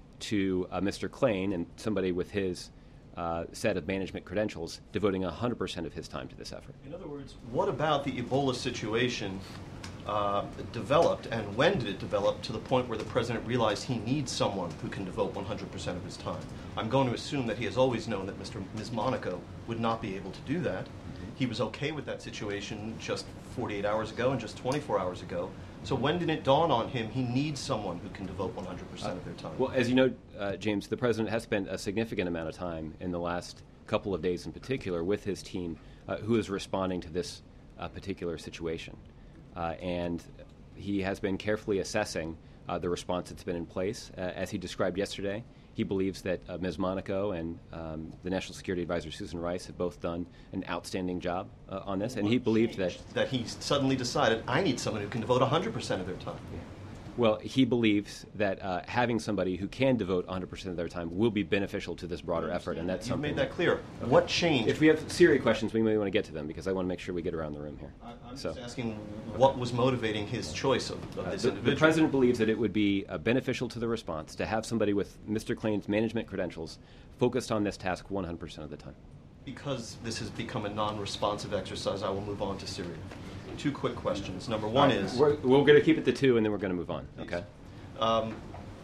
to uh, Mister Klain and somebody with his uh, set of management credentials devoting one hundred percent of his time to this effort. In other words, what about the Ebola situation uh, developed, and when did it develop to the point where the president realized he needs someone who can devote one hundred percent of his time? I'm going to assume that he has always known that Mister Miz Monaco would not be able to do that. He was okay with that situation just forty-eight hours ago and just twenty-four hours ago. So when did it dawn on him he needs someone who can devote one hundred percent of their time? Well, as you know, uh, James, the president has spent a significant amount of time in the last couple of days in particular with his team uh, who is responding to this uh, particular situation. Uh, and he has been carefully assessing uh, the response that's been in place. Uh, as he described yesterday, he believes that uh, Miz Monaco and um, the National Security Advisor Susan Rice have both done an outstanding job uh, on this, and he believes that... That he suddenly decided, I need someone who can devote one hundred percent of their time. Well, he believes that uh, having somebody who can devote one hundred percent of their time will be beneficial to this broader effort, and that's You've something... made that clear. What changed? If we have Siri questions, we may want to get to them, because I want to make sure we get around the room here. I'm So, just asking what was motivating his choice of, of uh, this the, individual. the president believes that it would be uh, beneficial to the response to have somebody with Mister Klain's management credentials focused on this task one hundred percent of the time. Because this has become a non-responsive exercise, I will move on to Syria. Two quick questions. Number one All right, is... We're, we're going to keep it to two, and then we're going to move on, okay? Um,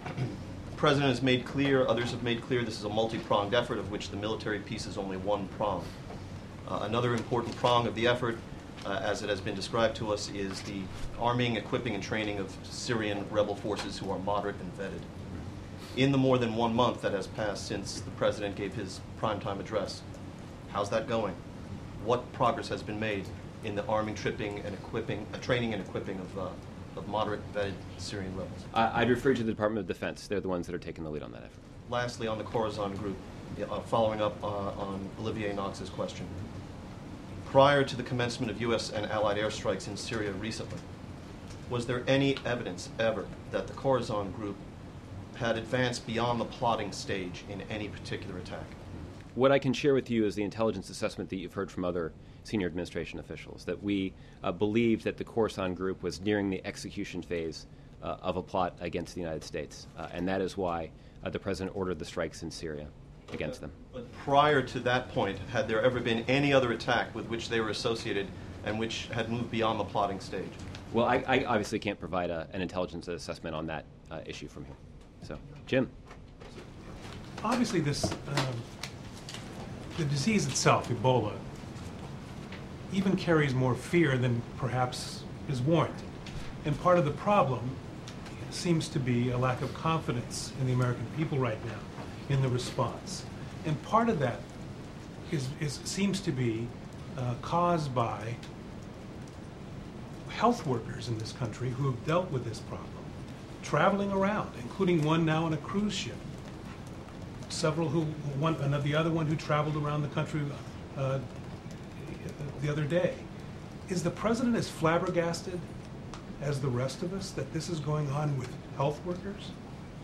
the president has made clear, others have made clear, this is a multi-pronged effort of which the military piece is only one prong. Uh, another important prong of the effort uh, as it has been described to us, is the arming, equipping, and training of Syrian rebel forces who are moderate and vetted. In the more than one month that has passed since the President gave his primetime address, how's that going? What progress has been made in the arming, tripping, and equipping, uh, training and equipping of, uh, of moderate vetted Syrian rebels? I, I'd refer to the Department of Defense. They're the ones that are taking the lead on that effort. Lastly, on the Khorasan group, uh, following up uh, on Olivier Knox's question. Prior to the commencement of U S and Allied airstrikes in Syria recently, was there any evidence ever that the Khorasan group had advanced beyond the plotting stage in any particular attack? What I can share with you is the intelligence assessment that you've heard from other senior administration officials, that we uh, believed that the Khorasan group was nearing the execution phase uh, of a plot against the United States, uh, and that is why uh, the President ordered the strikes in Syria against them. But prior to that point, had there ever been any other attack with which they were associated and which had moved beyond the plotting stage? Well, I, I obviously can't provide a, an intelligence assessment on that uh, issue from here. So, Jim. Obviously, this um, the disease itself, Ebola, even carries more fear than perhaps is warranted. And part of the problem seems to be a lack of confidence in the American people right now in the response. And part of that is, is seems to be uh, caused by health workers in this country who have dealt with this problem, traveling around, including one now on a cruise ship. Several who, one, another, the other one who traveled around the country uh, the other day. Is the President as flabbergasted as the rest of us that this is going on with health workers?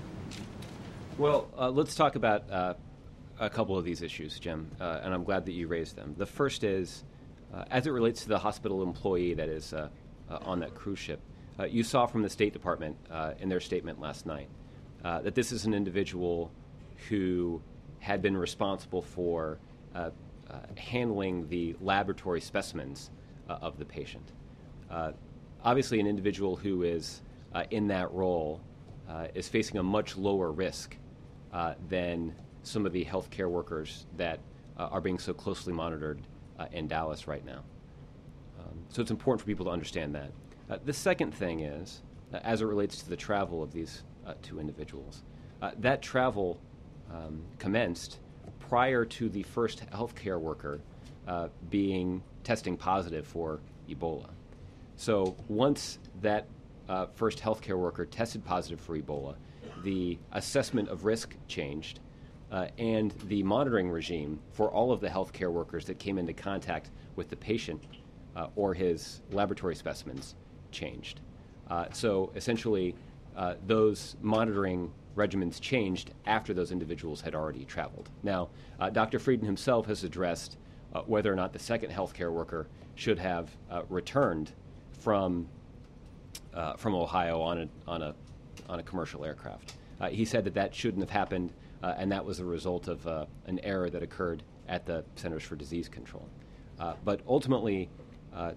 Well, uh, let's talk about uh, a couple of these issues, Jim, uh, and I'm glad that you raised them. The first is, uh, as it relates to the hospital employee that is uh, uh, on that cruise ship, uh, you saw from the State Department uh, in their statement last night uh, that this is an individual who had been responsible for uh, uh, handling the laboratory specimens uh, of the patient. Uh, obviously, an individual who is uh, in that role uh, is facing a much lower risk uh, than some of the healthcare workers that uh, are being so closely monitored uh, in Dallas right now. Um, so it's important for people to understand that. Uh, the second thing is, uh, as it relates to the travel of these uh, two individuals, uh, that travel um, commenced prior to the first healthcare worker uh, being testing positive for Ebola. So once that uh, first healthcare worker tested positive for Ebola, the assessment of risk changed, uh, and the monitoring regime for all of the healthcare workers that came into contact with the patient uh, or his laboratory specimens changed. Uh, so essentially, uh, those monitoring regimens changed after those individuals had already traveled. Now, uh, Doctor Frieden himself has addressed uh, whether or not the second healthcare worker should have uh, returned from uh, from Ohio on a on a on a commercial aircraft. Uh, he said that that shouldn't have happened, uh, and that was a result of uh, an error that occurred at the Centers for Disease Control. Uh, but ultimately, uh,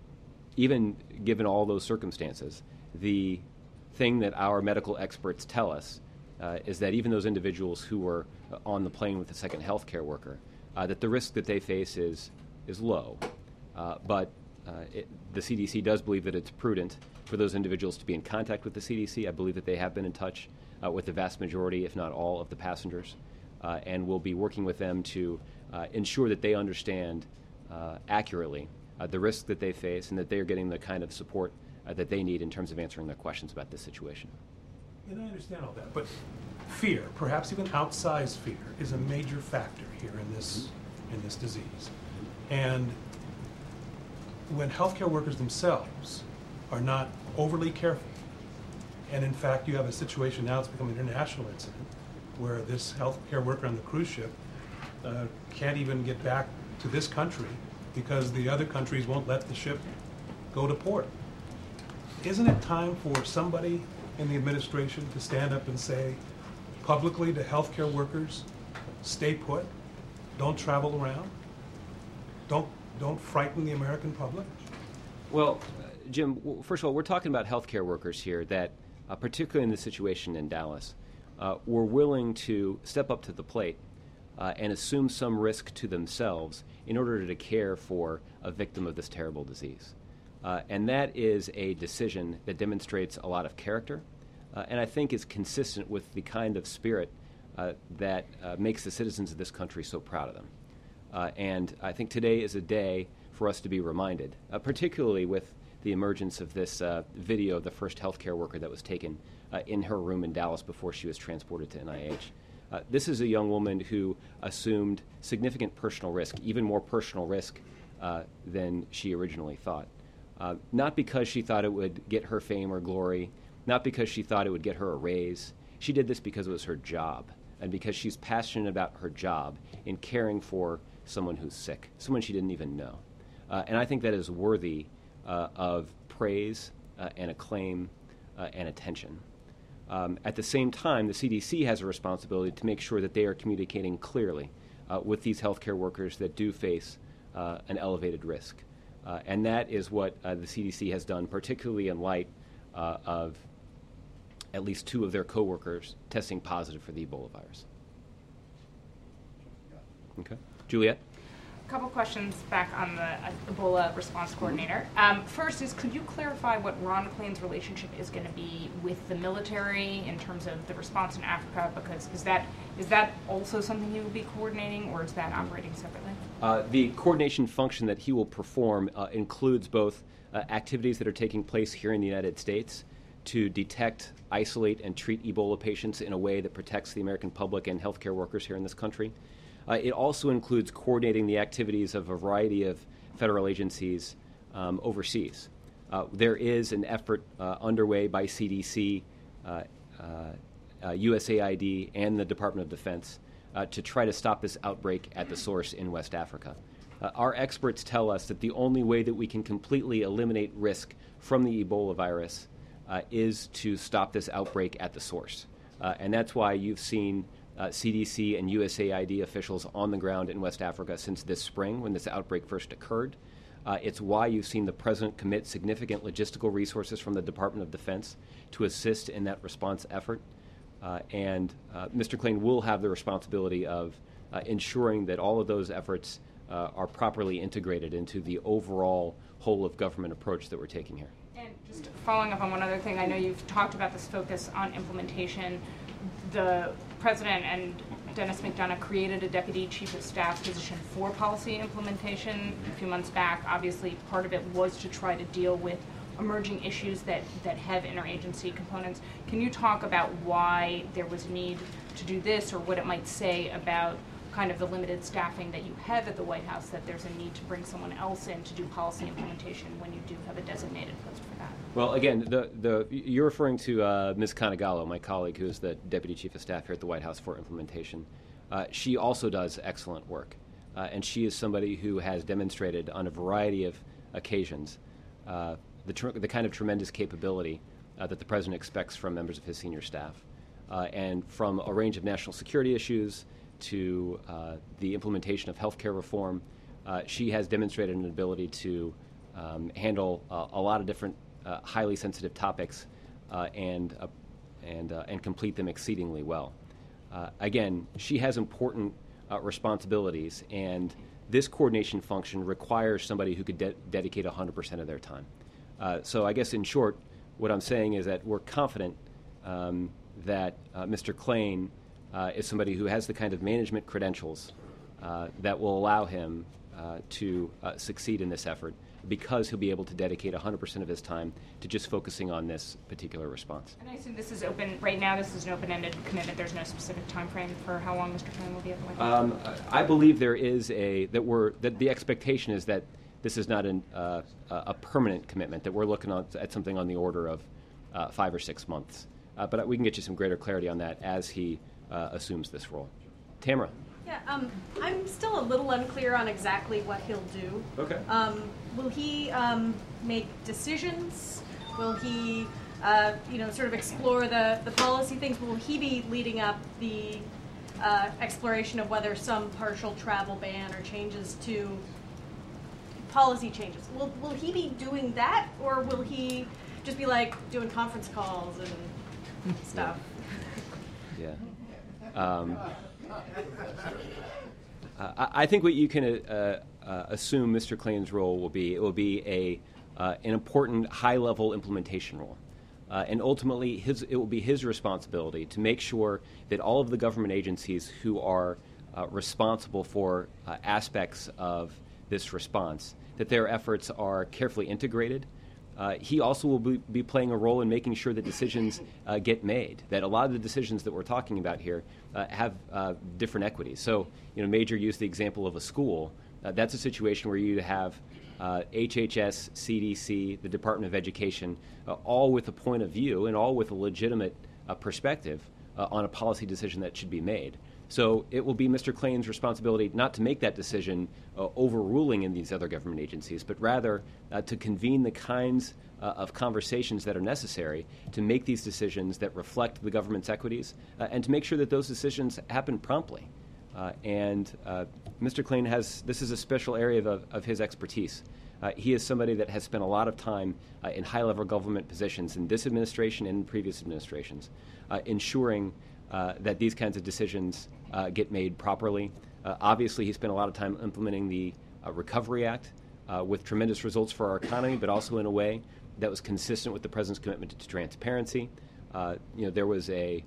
even given all those circumstances, the thing that our medical experts tell us uh, is that even those individuals who were uh, on the plane with the second healthcare worker, uh, that the risk that they face is is low. Uh, but uh, it, the C D C does believe that it's prudent for those individuals to be in contact with the C D C. I believe that they have been in touch uh, with the vast majority, if not all, of the passengers, uh, and will be working with them to uh, ensure that they understand uh, accurately uh, the risk that they face and that they are getting the kind of support uh, that they need in terms of answering their questions about this situation. And I understand all that, but fear, perhaps even outsized fear, is a major factor here in this in this disease. And when healthcare workers themselves are not overly careful, and in fact you have a situation now that's become an international incident where this healthcare worker on the cruise ship uh, can't even get back to this country because the other countries won't let the ship go to port. Isn't it time for somebody in the administration to stand up and say publicly to healthcare workers, stay put, don't travel around, don't don't frighten the American public? Well, uh, Jim, w- first of all, we're talking about healthcare workers here that, uh, particularly in the situation in Dallas, uh, were willing to step up to the plate uh, and assume some risk to themselves in order to care for a victim of this terrible disease. Uh, and that is a decision that demonstrates a lot of character, uh, and I think is consistent with the kind of spirit uh, that uh, makes the citizens of this country so proud of them. Uh, and I think today is a day for us to be reminded, uh, particularly with the emergence of this uh, video of the first healthcare worker that was taken uh, in her room in Dallas before she was transported to N I H. Uh, this is a young woman who assumed significant personal risk, even more personal risk uh, than she originally thought. Uh, not because she thought it would get her fame or glory, not because she thought it would get her a raise. She did this because it was her job, and because she's passionate about her job in caring for someone who's sick, someone she didn't even know. Uh, and I think that is worthy uh, of praise uh, and acclaim uh, and attention. Um, at the same time, the C D C has a responsibility to make sure that they are communicating clearly uh, with these healthcare workers that do face uh, an elevated risk. Uh, and that is what uh, the C D C has done, particularly in light uh, of at least two of their coworkers testing positive for the Ebola virus. Okay. Juliet? A couple questions back on the uh, Ebola response coordinator. Um, first is, could you clarify what Ron Klain's relationship is going to be with the military in terms of the response in Africa? Because is that is that also something he will be coordinating, or is that operating separately? Uh, the coordination function that he will perform uh, includes both uh, activities that are taking place here in the United States to detect, isolate, and treat Ebola patients in a way that protects the American public and healthcare workers here in this country. Uh, it also includes coordinating the activities of a variety of federal agencies um, overseas. Uh, there is an effort uh, underway by C D C, uh, uh, uh, U S A I D, and the Department of Defense uh, to try to stop this outbreak at the source in West Africa. Uh, our experts tell us that the only way that we can completely eliminate risk from the Ebola virus uh, is to stop this outbreak at the source. Uh, and that's why you've seen Uh, C D C and U S A I D officials on the ground in West Africa since this spring when this outbreak first occurred. Uh, it's why you've seen the President commit significant logistical resources from the Department of Defense to assist in that response effort. Uh, and uh, Mister Klain will have the responsibility of uh, ensuring that all of those efforts uh, are properly integrated into the overall whole of government approach that we're taking here. And just following up on one other thing, I know you've talked about this focus on implementation. The President and Dennis McDonough created a Deputy Chief of Staff position for policy implementation a few months back. Obviously, part of it was to try to deal with emerging issues that, that have interagency components. Can you talk about why there was need to do this, or what it might say about kind of the limited staffing that you have at the White House, that there's a need to bring someone else in to do policy implementation when you do have a designated post for that? Well, again, the, the, you're referring to uh, Miz Canigallo, my colleague, who is the Deputy Chief of Staff here at the White House for implementation. Uh, she also does excellent work, uh, and she is somebody who has demonstrated on a variety of occasions uh, the, tr- the kind of tremendous capability uh, that the President expects from members of his senior staff. Uh, and from a range of national security issues to uh, the implementation of healthcare reform, uh, she has demonstrated an ability to um, handle uh, a lot of different uh, highly sensitive topics uh, and uh, and uh, and complete them exceedingly well. Uh, again, she has important uh, responsibilities, and this coordination function requires somebody who could de- dedicate one hundred percent of their time. Uh, so I guess in short, what I'm saying is that we're confident um, that uh, Mister Klain uh, is somebody who has the kind of management credentials uh, that will allow him uh, to uh, succeed in this effort, because he'll be able to dedicate one hundred percent of his time to just focusing on this particular response. And I assume this is open, right now this is an open-ended commitment. There's no specific time frame for how long Mister Klain will be at the White House? Um, I believe there is a, that we're, that the expectation is that this is not an, uh, a permanent commitment, that we're looking at something on the order of uh, five or six months. Uh, but we can get you some greater clarity on that as he uh, assumes this role. Tamara. Yeah, um, I'm still a little unclear on exactly what he'll do. Okay. Um, will he um, make decisions? Will he, uh, you know, sort of explore the, the policy things? Will he be leading up the uh, exploration of whether some partial travel ban or changes to policy changes? Will, will he be doing that, or will he just be like doing conference calls and stuff? Yeah. Um, Uh, I, I think what you can uh, uh, assume Mister Klain's role will be, it will be a uh, an important high-level implementation role. Uh, and ultimately, his, it will be his responsibility to make sure that all of the government agencies who are uh, responsible for uh, aspects of this response, that their efforts are carefully integrated. Uh, he also will be, be playing a role in making sure that decisions uh, get made, that a lot of the decisions that we're talking about here uh, have uh, different equities. So, you know, Major used the example of a school. Uh, that's a situation where you have uh, H H S, C D C, the Department of Education, uh, all with a point of view and all with a legitimate uh, perspective uh, on a policy decision that should be made. So it will be Mister Klain's responsibility not to make that decision uh, overruling in these other government agencies, but rather uh, to convene the kinds uh, of conversations that are necessary to make these decisions that reflect the government's equities uh, and to make sure that those decisions happen promptly. Uh, and uh, Mister Klain has, this is a special area of, of his expertise. Uh, he is somebody that has spent a lot of time uh, in high-level government positions in this administration and in previous administrations, uh, ensuring uh, that these kinds of decisions uh, get made properly. Uh, obviously, he spent a lot of time implementing the uh, Recovery Act uh, with tremendous results for our economy, but also in a way that was consistent with the President's commitment to transparency. Uh, you know, there was a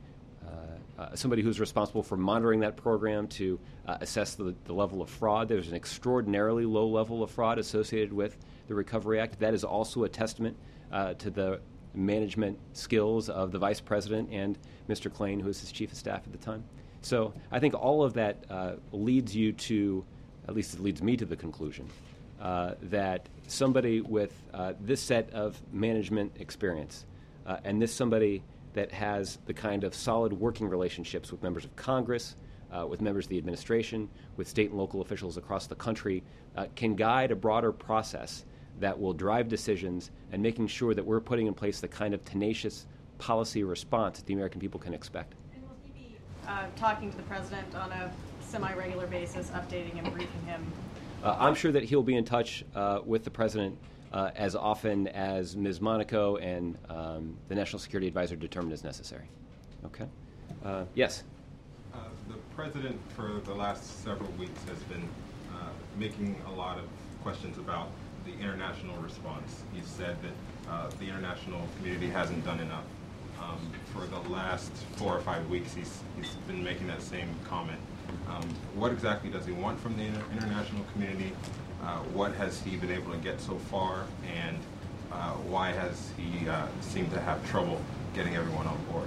Uh, uh, somebody who's responsible for monitoring that program to uh, assess the, the level of fraud. There's an extraordinarily low level of fraud associated with the Recovery Act. That is also a testament uh, to the management skills of the Vice President and Mister Klain, who was his Chief of Staff at the time. So I think all of that uh, leads you to, at least it leads me to the conclusion, uh, that somebody with uh, this set of management experience uh, and this somebody that has the kind of solid working relationships with members of Congress, uh, with members of the administration, with state and local officials across the country, uh, can guide a broader process that will drive decisions and making sure that we're putting in place the kind of tenacious policy response that the American people can expect. And will he be uh, talking to the President on a semi-regular basis, updating and briefing him? Uh, I'm sure that he'll be in touch uh, with the President Uh, as often as Miz Monaco and um, the National Security Advisor determine as necessary. Okay? Uh, yes? Uh, the President, for the last several weeks, has been uh, making a lot of questions about the international response. He's said that uh, the international community hasn't done enough. Um, for the last four or five weeks, he's, he's been making that same comment. Um, what exactly does he want from the inter- international community? Uh, what has he been able to get so far, and uh, why has he uh, seemed to have trouble getting everyone on board?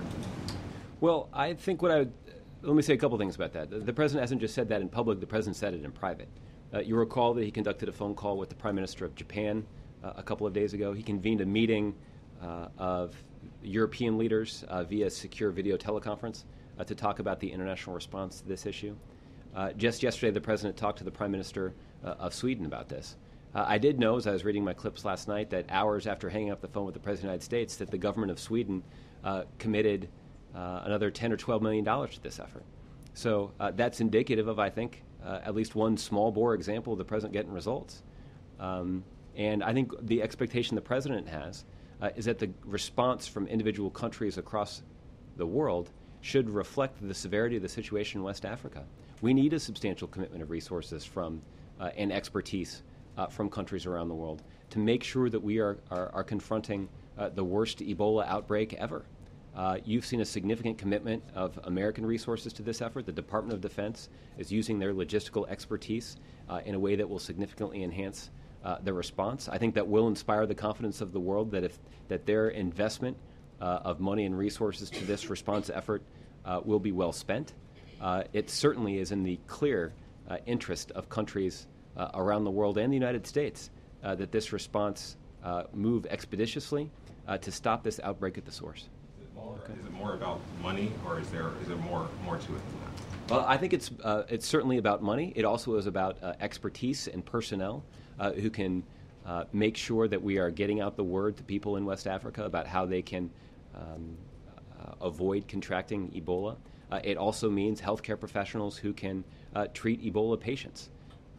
Well, I think what I would, let me say a couple things about that. The, the President hasn't just said that in public, the President said it in private. Uh, you recall that he conducted a phone call with the Prime Minister of Japan uh, a couple of days ago. He convened a meeting uh, of European leaders uh, via secure video teleconference uh, to talk about the international response to this issue. Uh, just yesterday, the President talked to the Prime Minister uh, of Sweden about this. Uh, I did know, as I was reading my clips last night, that hours after hanging up the phone with the President of the United States, that the government of Sweden uh, committed uh, another ten or twelve million dollars to this effort. So uh, that's indicative of, I think, uh, at least one small bore example of the President getting results. Um, and I think the expectation the President has uh, is that the response from individual countries across the world should reflect the severity of the situation in West Africa. We need a substantial commitment of resources from uh, and expertise uh, from countries around the world to make sure that we are, are, are confronting uh, the worst Ebola outbreak ever. Uh, you've seen a significant commitment of American resources to this effort. The Department of Defense is using their logistical expertise uh, in a way that will significantly enhance uh, the response. I think that will inspire the confidence of the world that if that their investment uh, of money and resources to this response effort uh, will be well spent. Uh, it certainly is in the clear uh, interest of countries uh, around the world and the United States uh, that this response uh, move expeditiously uh, to stop this outbreak at the source. Is it more, okay. is it more about money, or is there is there more more to it than that? Well, I think it's uh, it's certainly about money. It also is about uh, expertise and personnel uh, who can uh, make sure that we are getting out the word to people in West Africa about how they can um, uh, avoid contracting Ebola. Uh, it also means healthcare professionals who can uh, treat Ebola patients. Uh,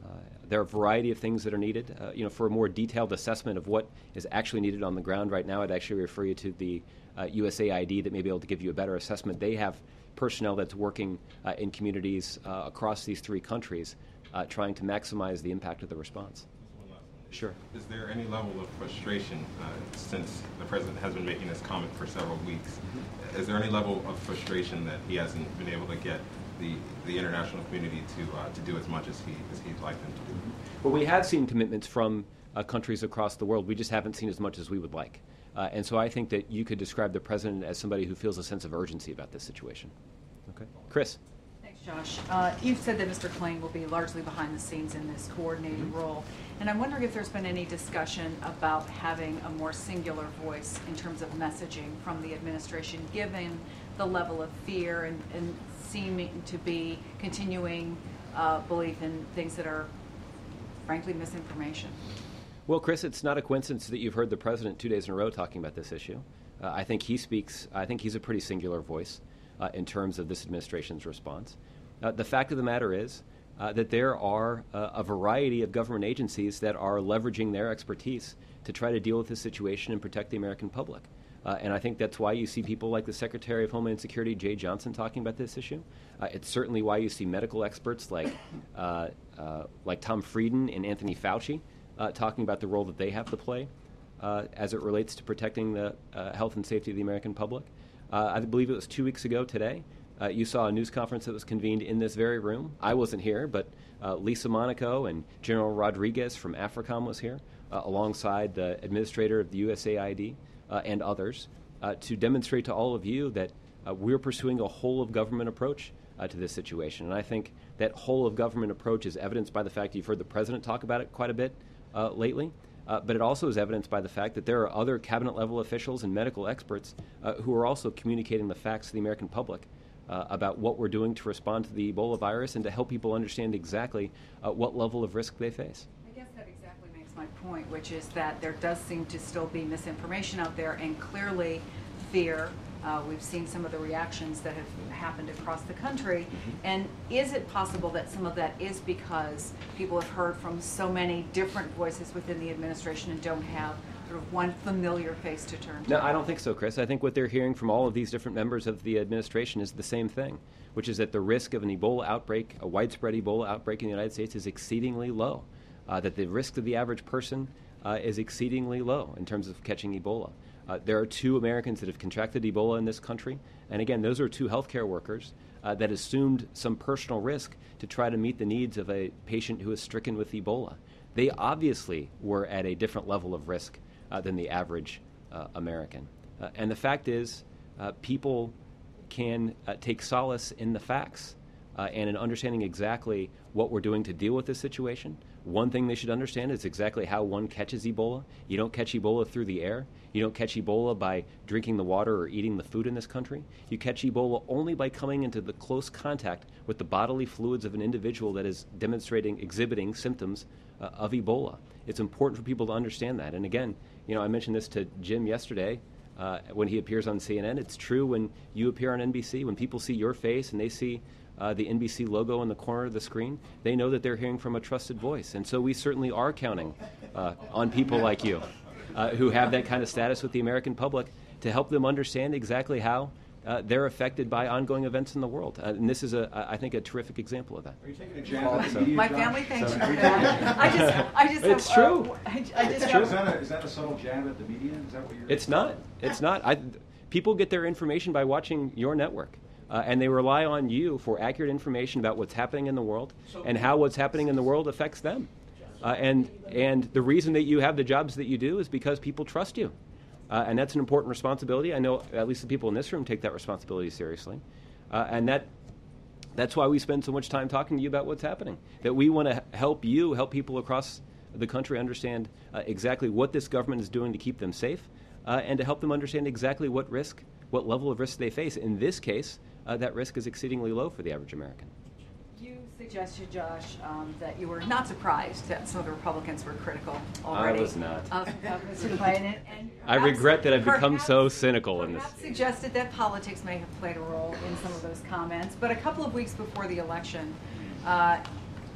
there are a variety of things that are needed. Uh, you know, for a more detailed assessment of what is actually needed on the ground right now, I'd actually refer you to the uh, U S A I D that may be able to give you a better assessment. They have personnel that's working uh, in communities uh, across these three countries uh, trying to maximize the impact of the response. Sure. Is there any level of frustration uh, since the president has been making this comment for several weeks? Mm-hmm. Is there any level of frustration that he hasn't been able to get the the international community to uh, to do as much as he as he'd like them to do? Well, we have seen commitments from uh, countries across the world. We just haven't seen as much as we would like. Uh, and so I think that you could describe the president as somebody who feels a sense of urgency about this situation. Okay, Chris. Josh, uh, you've said that Mister Klain will be largely behind the scenes in this coordinated mm-hmm. role, and I'm wondering if there's been any discussion about having a more singular voice in terms of messaging from the administration, given the level of fear and, and seeming to be continuing uh, belief in things that are, frankly, misinformation. Well, Chris, it's not a coincidence that you've heard the president two days in a row talking about this issue. Uh, I think he speaks, I think he's a pretty singular voice uh, in terms of this administration's response. Uh, the fact of the matter is uh, that there are uh, a variety of government agencies that are leveraging their expertise to try to deal with this situation and protect the American public. Uh, and I think that's why you see people like the Secretary of Homeland Security, Jay Johnson, talking about this issue. Uh, it's certainly why you see medical experts like uh, uh, like Tom Frieden and Anthony Fauci uh, talking about the role that they have to play uh, as it relates to protecting the uh, health and safety of the American public. Uh, I believe it was two weeks ago today. Uh, you saw a news conference that was convened in this very room. I wasn't here, but uh, Lisa Monaco and General Rodriguez from AFRICOM was here, uh, alongside the administrator of the U S A I D uh, and others, uh, to demonstrate to all of you that uh, we're pursuing a whole-of-government approach uh, to this situation. And I think that whole-of-government approach is evidenced by the fact you've heard the president talk about it quite a bit uh, lately, uh, but it also is evidenced by the fact that there are other cabinet-level officials and medical experts uh, who are also communicating the facts to the American public Uh, about what we're doing to respond to the Ebola virus and to help people understand exactly uh, what level of risk they face. I guess that exactly makes my point, which is that there does seem to still be misinformation out there and clearly fear. Uh, we've seen some of the reactions that have happened across the country. Mm-hmm. And is it possible that some of that is because people have heard from so many different voices within the administration and don't have sort of one familiar face to turn to? No, I don't think so, Chris. I think what they're hearing from all of these different members of the administration is the same thing, which is that the risk of an Ebola outbreak, a widespread Ebola outbreak in the United States, is exceedingly low, uh, that the risk to the average person uh, is exceedingly low in terms of catching Ebola. Uh, there are two Americans that have contracted Ebola in this country, and again, those are two healthcare workers uh, that assumed some personal risk to try to meet the needs of a patient who is stricken with Ebola. They obviously were at a different level of risk Uh, than the average uh, American. Uh, and the fact is, uh, people can uh, take solace in the facts uh, and in understanding exactly what we're doing to deal with this situation. One thing they should understand is exactly how one catches Ebola. You don't catch Ebola through the air. You don't catch Ebola by drinking the water or eating the food in this country. You catch Ebola only by coming into the close contact with the bodily fluids of an individual that is demonstrating, exhibiting symptoms uh, of Ebola. It's important for people to understand that. And again, you know, I mentioned this to Jim yesterday uh, when he appears on C N N. It's true when you appear on N B C. When people see your face and they see uh, the N B C logo in the corner of the screen, they know that they're hearing from a trusted voice. And so we certainly are counting uh, on people like you uh, who have that kind of status with the American public to help them understand exactly how Uh, they're affected by ongoing events in the world. Uh, and this is, a, I think, a terrific example of that. Are you taking a jab at the media? My family thanks you for that. I just, I just It's have, true. Uh, I, I just It's have, Is that, a, is that a subtle jab at the media? Is that what you're... It's not. It's not. I, people get their information by watching your network. Uh, and they rely on you for accurate information about what's happening in the world and how what's happening in the world affects them. Uh, and, and the reason that you have the jobs that you do is because people trust you. Uh, and that's an important responsibility. I know at least the people in this room take that responsibility seriously. Uh, and that that's why we spend so much time talking to you about what's happening. That we want to help you, help people across the country understand uh, exactly what this government is doing to keep them safe uh, and to help them understand exactly what risk, what level of risk they face. In this case, uh, that risk is exceedingly low for the average American. You suggested, Josh, um, that you were not surprised that some of the Republicans were critical already. I was not. Of, of Mister Klain. And, and I regret that I've become perhaps, so cynical in this. Suggested that politics may have played a role in some of those comments. But a couple of weeks before the election, uh,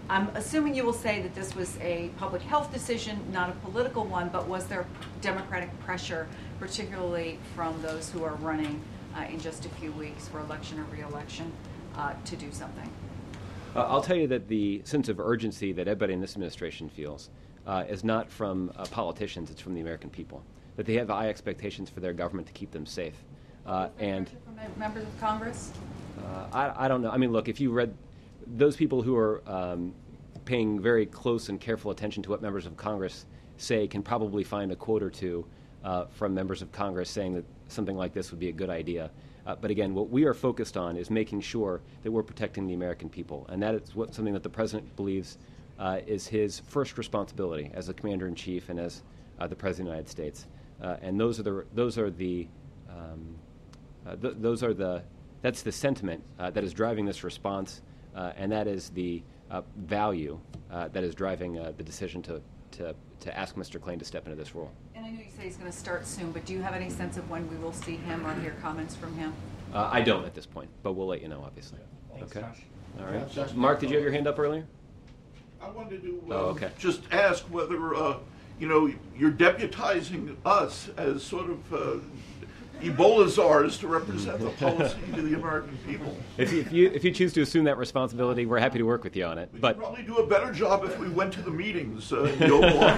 I'm assuming you will say that this was a public health decision, not a political one, but was there Democratic pressure, particularly from those who are running uh, in just a few weeks for election or re-election, uh, to do something? Uh, I'll tell you that the sense of urgency that everybody in this administration feels uh, is not from uh, politicians, it's from the American people. That they have high expectations for their government to keep them safe. Uh, and From members of Congress? uh, I, I don't know. I mean, look, if you read those people who are um, paying very close and careful attention to what members of Congress say can probably find a quote or two uh, from members of Congress saying that something like this would be a good idea. Uh, but again, what we are focused on is making sure that we're protecting the American people, and that is what, something that the President believes uh, is his first responsibility as the Commander-in-Chief and as uh, the President of the United States. Uh, and those are the those are the um, uh, th- those are the that's the sentiment uh, that is driving this response, uh, and that is the uh, value uh, that is driving uh, the decision to, to to ask Mister Klain to step into this role. And I know you say he's going to start soon, but do you have any sense of when we will see him or hear comments from him? Uh, I don't at this point, but we'll let you know, obviously. Thanks, okay. Josh. All right. Yeah, Mark, did you have your hand up earlier? I wanted to uh, Oh, okay. just ask whether, uh, you know, you're deputizing us as sort of uh, Ebola czars to represent the policy to the American people. If you, if you if you choose to assume that responsibility, we're happy to work with you on it. We But could probably do a better job if we went to the meetings. Uh, in the Oval Office.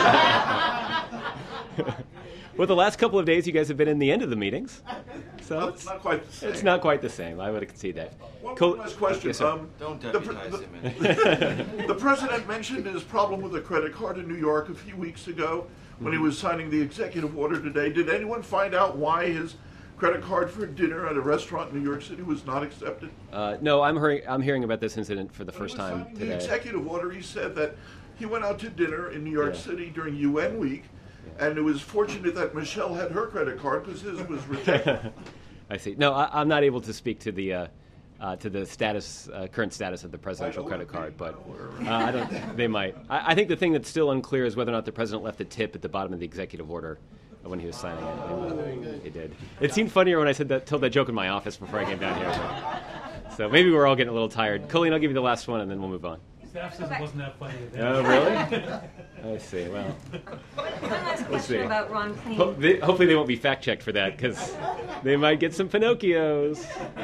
well, the last couple of days, you guys have been in the end of the meetings, so Well, it's, it's not quite the same. It's not quite the same. I would concede that. One, Col- one last question. Yes, sir. um, Don't the pre- deputize the, him in. the president mentioned his problem with a credit card in New York a few weeks ago when he was signing the executive order today. Did anyone find out why his credit card for dinner at a restaurant in New York City was not accepted? Uh, no, I'm hearing I'm hearing about this incident for the When he first was time signing the today. executive order, he said that he went out to dinner in New York Yeah. City during U N week, and it was fortunate that Michelle had her credit card because his was rejected. I see. No, I, I'm not able to speak to the uh, uh, to the status, uh, current status of the presidential I credit don't card, but know. uh, I don't. They might. I, I think the thing that's still unclear is whether or not the president left a tip at the bottom of the executive order when he was signing it. He did. It seemed funnier when I said that, told that joke in my office before I came down here. So, so maybe we're all getting a little tired. Colleen, I'll give you the last one, and then we'll move on. Staff says it wasn't that funny. Oh, really? I see. Well, One last Let's see. question about Ron Ho- Klain. they, hopefully they won't be fact-checked for that, because they might get some Pinocchios.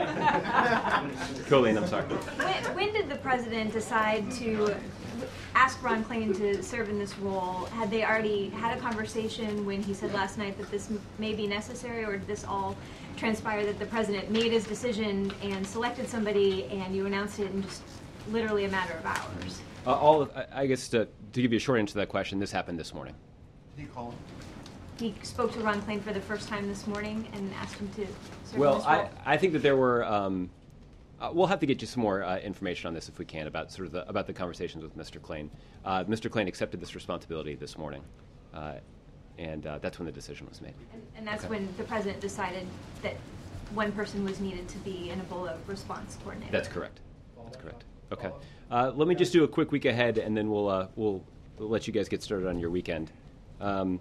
Colleen, I'm sorry. When, when did the president decide to ask Ron Klain to serve in this role? Had they already had a conversation when he said last night that this m- may be necessary, or did this all transpire that the president made his decision and selected somebody and you announced it in just literally a matter of hours? Uh, all of, I I guess to, to give you a short answer to that question, this happened this morning. Did you call him? He spoke to Ron Klain for the first time this morning and asked him to serve in Well, this role. I, I think that there were. Um, uh, we'll have to get you some more uh, information on this if we can about sort of the, about the conversations with Mister Klain. Uh, Mister Klain accepted this responsibility this morning, uh, and uh, that's when the decision was made. And, and that's Okay. when the president decided that one person was needed to be an Ebola response coordinator. That's correct. That's correct. Okay. Uh, let me just do a quick week ahead, and then we'll uh, we'll, we'll let you guys get started on your weekend. Um,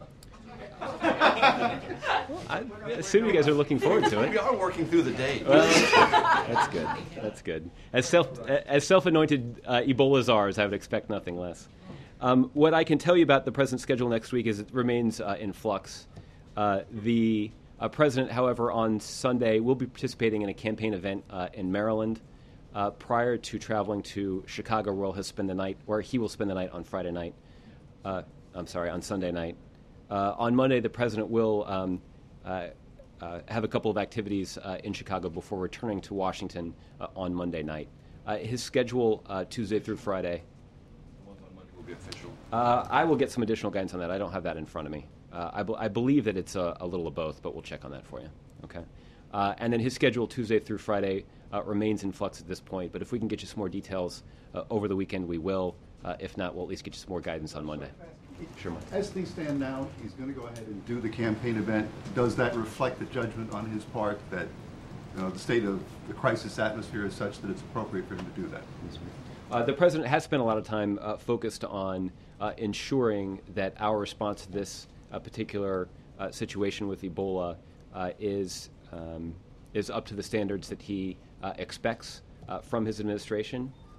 I assume you guys are looking forward to it. We are working through the day. Well, that's good. That's good. As self as self-anointed uh, Ebola czars, I would expect nothing less. Um, what I can tell you about the president's schedule next week is it remains uh, in flux. Uh, the uh, president, however, on Sunday will be participating in a campaign event uh, in Maryland uh, prior to traveling to Chicago, where he'll spend the night, where he will spend the night on Friday night. Uh, I'm sorry, on Sunday night. Uh, on Monday, the president will um, uh, uh, have a couple of activities uh, in Chicago before returning to Washington uh, on Monday night. Uh, his schedule uh, Tuesday through Friday. The one on Monday will be official. Uh, I will get some additional guidance on that. I don't have that in front of me. Uh, I, be- I believe that it's a, a little of both, but we'll check on that for you. Okay. Uh, and then his schedule Tuesday through Friday uh, remains in flux at this point. But if we can get you some more details uh, over the weekend, we will. Uh, if not, we'll at least get you some more guidance on Monday. Sure, Mike. As things stand now, he's going to go ahead and do the campaign event. Does that reflect the judgment on his part that you know, the state of the crisis atmosphere is such that it's appropriate for him to do that? Uh, the president has spent a lot of time uh, focused on uh, ensuring that our response to this uh, particular uh, situation with Ebola uh, is um, is up to the standards that he uh, expects uh, from his administration.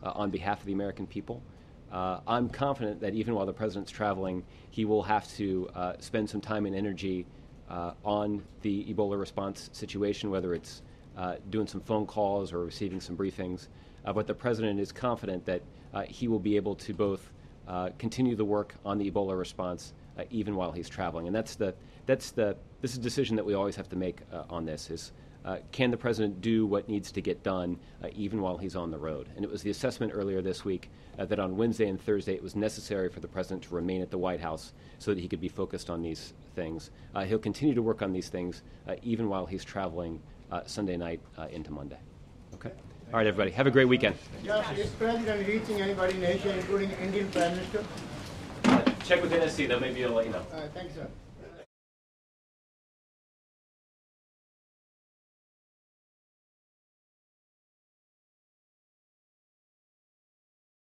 uh, on behalf of the American people. Uh, I'm confident that even while the president's traveling, he will have to uh, spend some time and energy uh, on the Ebola response situation, whether it's uh, doing some phone calls or receiving some briefings. Uh, but the president is confident that uh, he will be able to both uh, continue the work on the Ebola response uh, even while he's traveling. And that's the that's the this is a decision that we always have to make uh, on this: is uh, can the president do what needs to get done uh, even while he's on the road? And it was the assessment earlier this week uh, that on Wednesday and Thursday it was necessary for the president to remain at the White House so that he could be focused on these things. Uh, he'll continue to work on these things uh, even while he's traveling uh, Sunday night uh, into Monday. Okay. All right, everybody. Have a great weekend. Josh, is President reaching anybody in Asia, including Indian Prime Minister? Uh, check with N S C. They may be able to let you know. Uh, thank you, sir.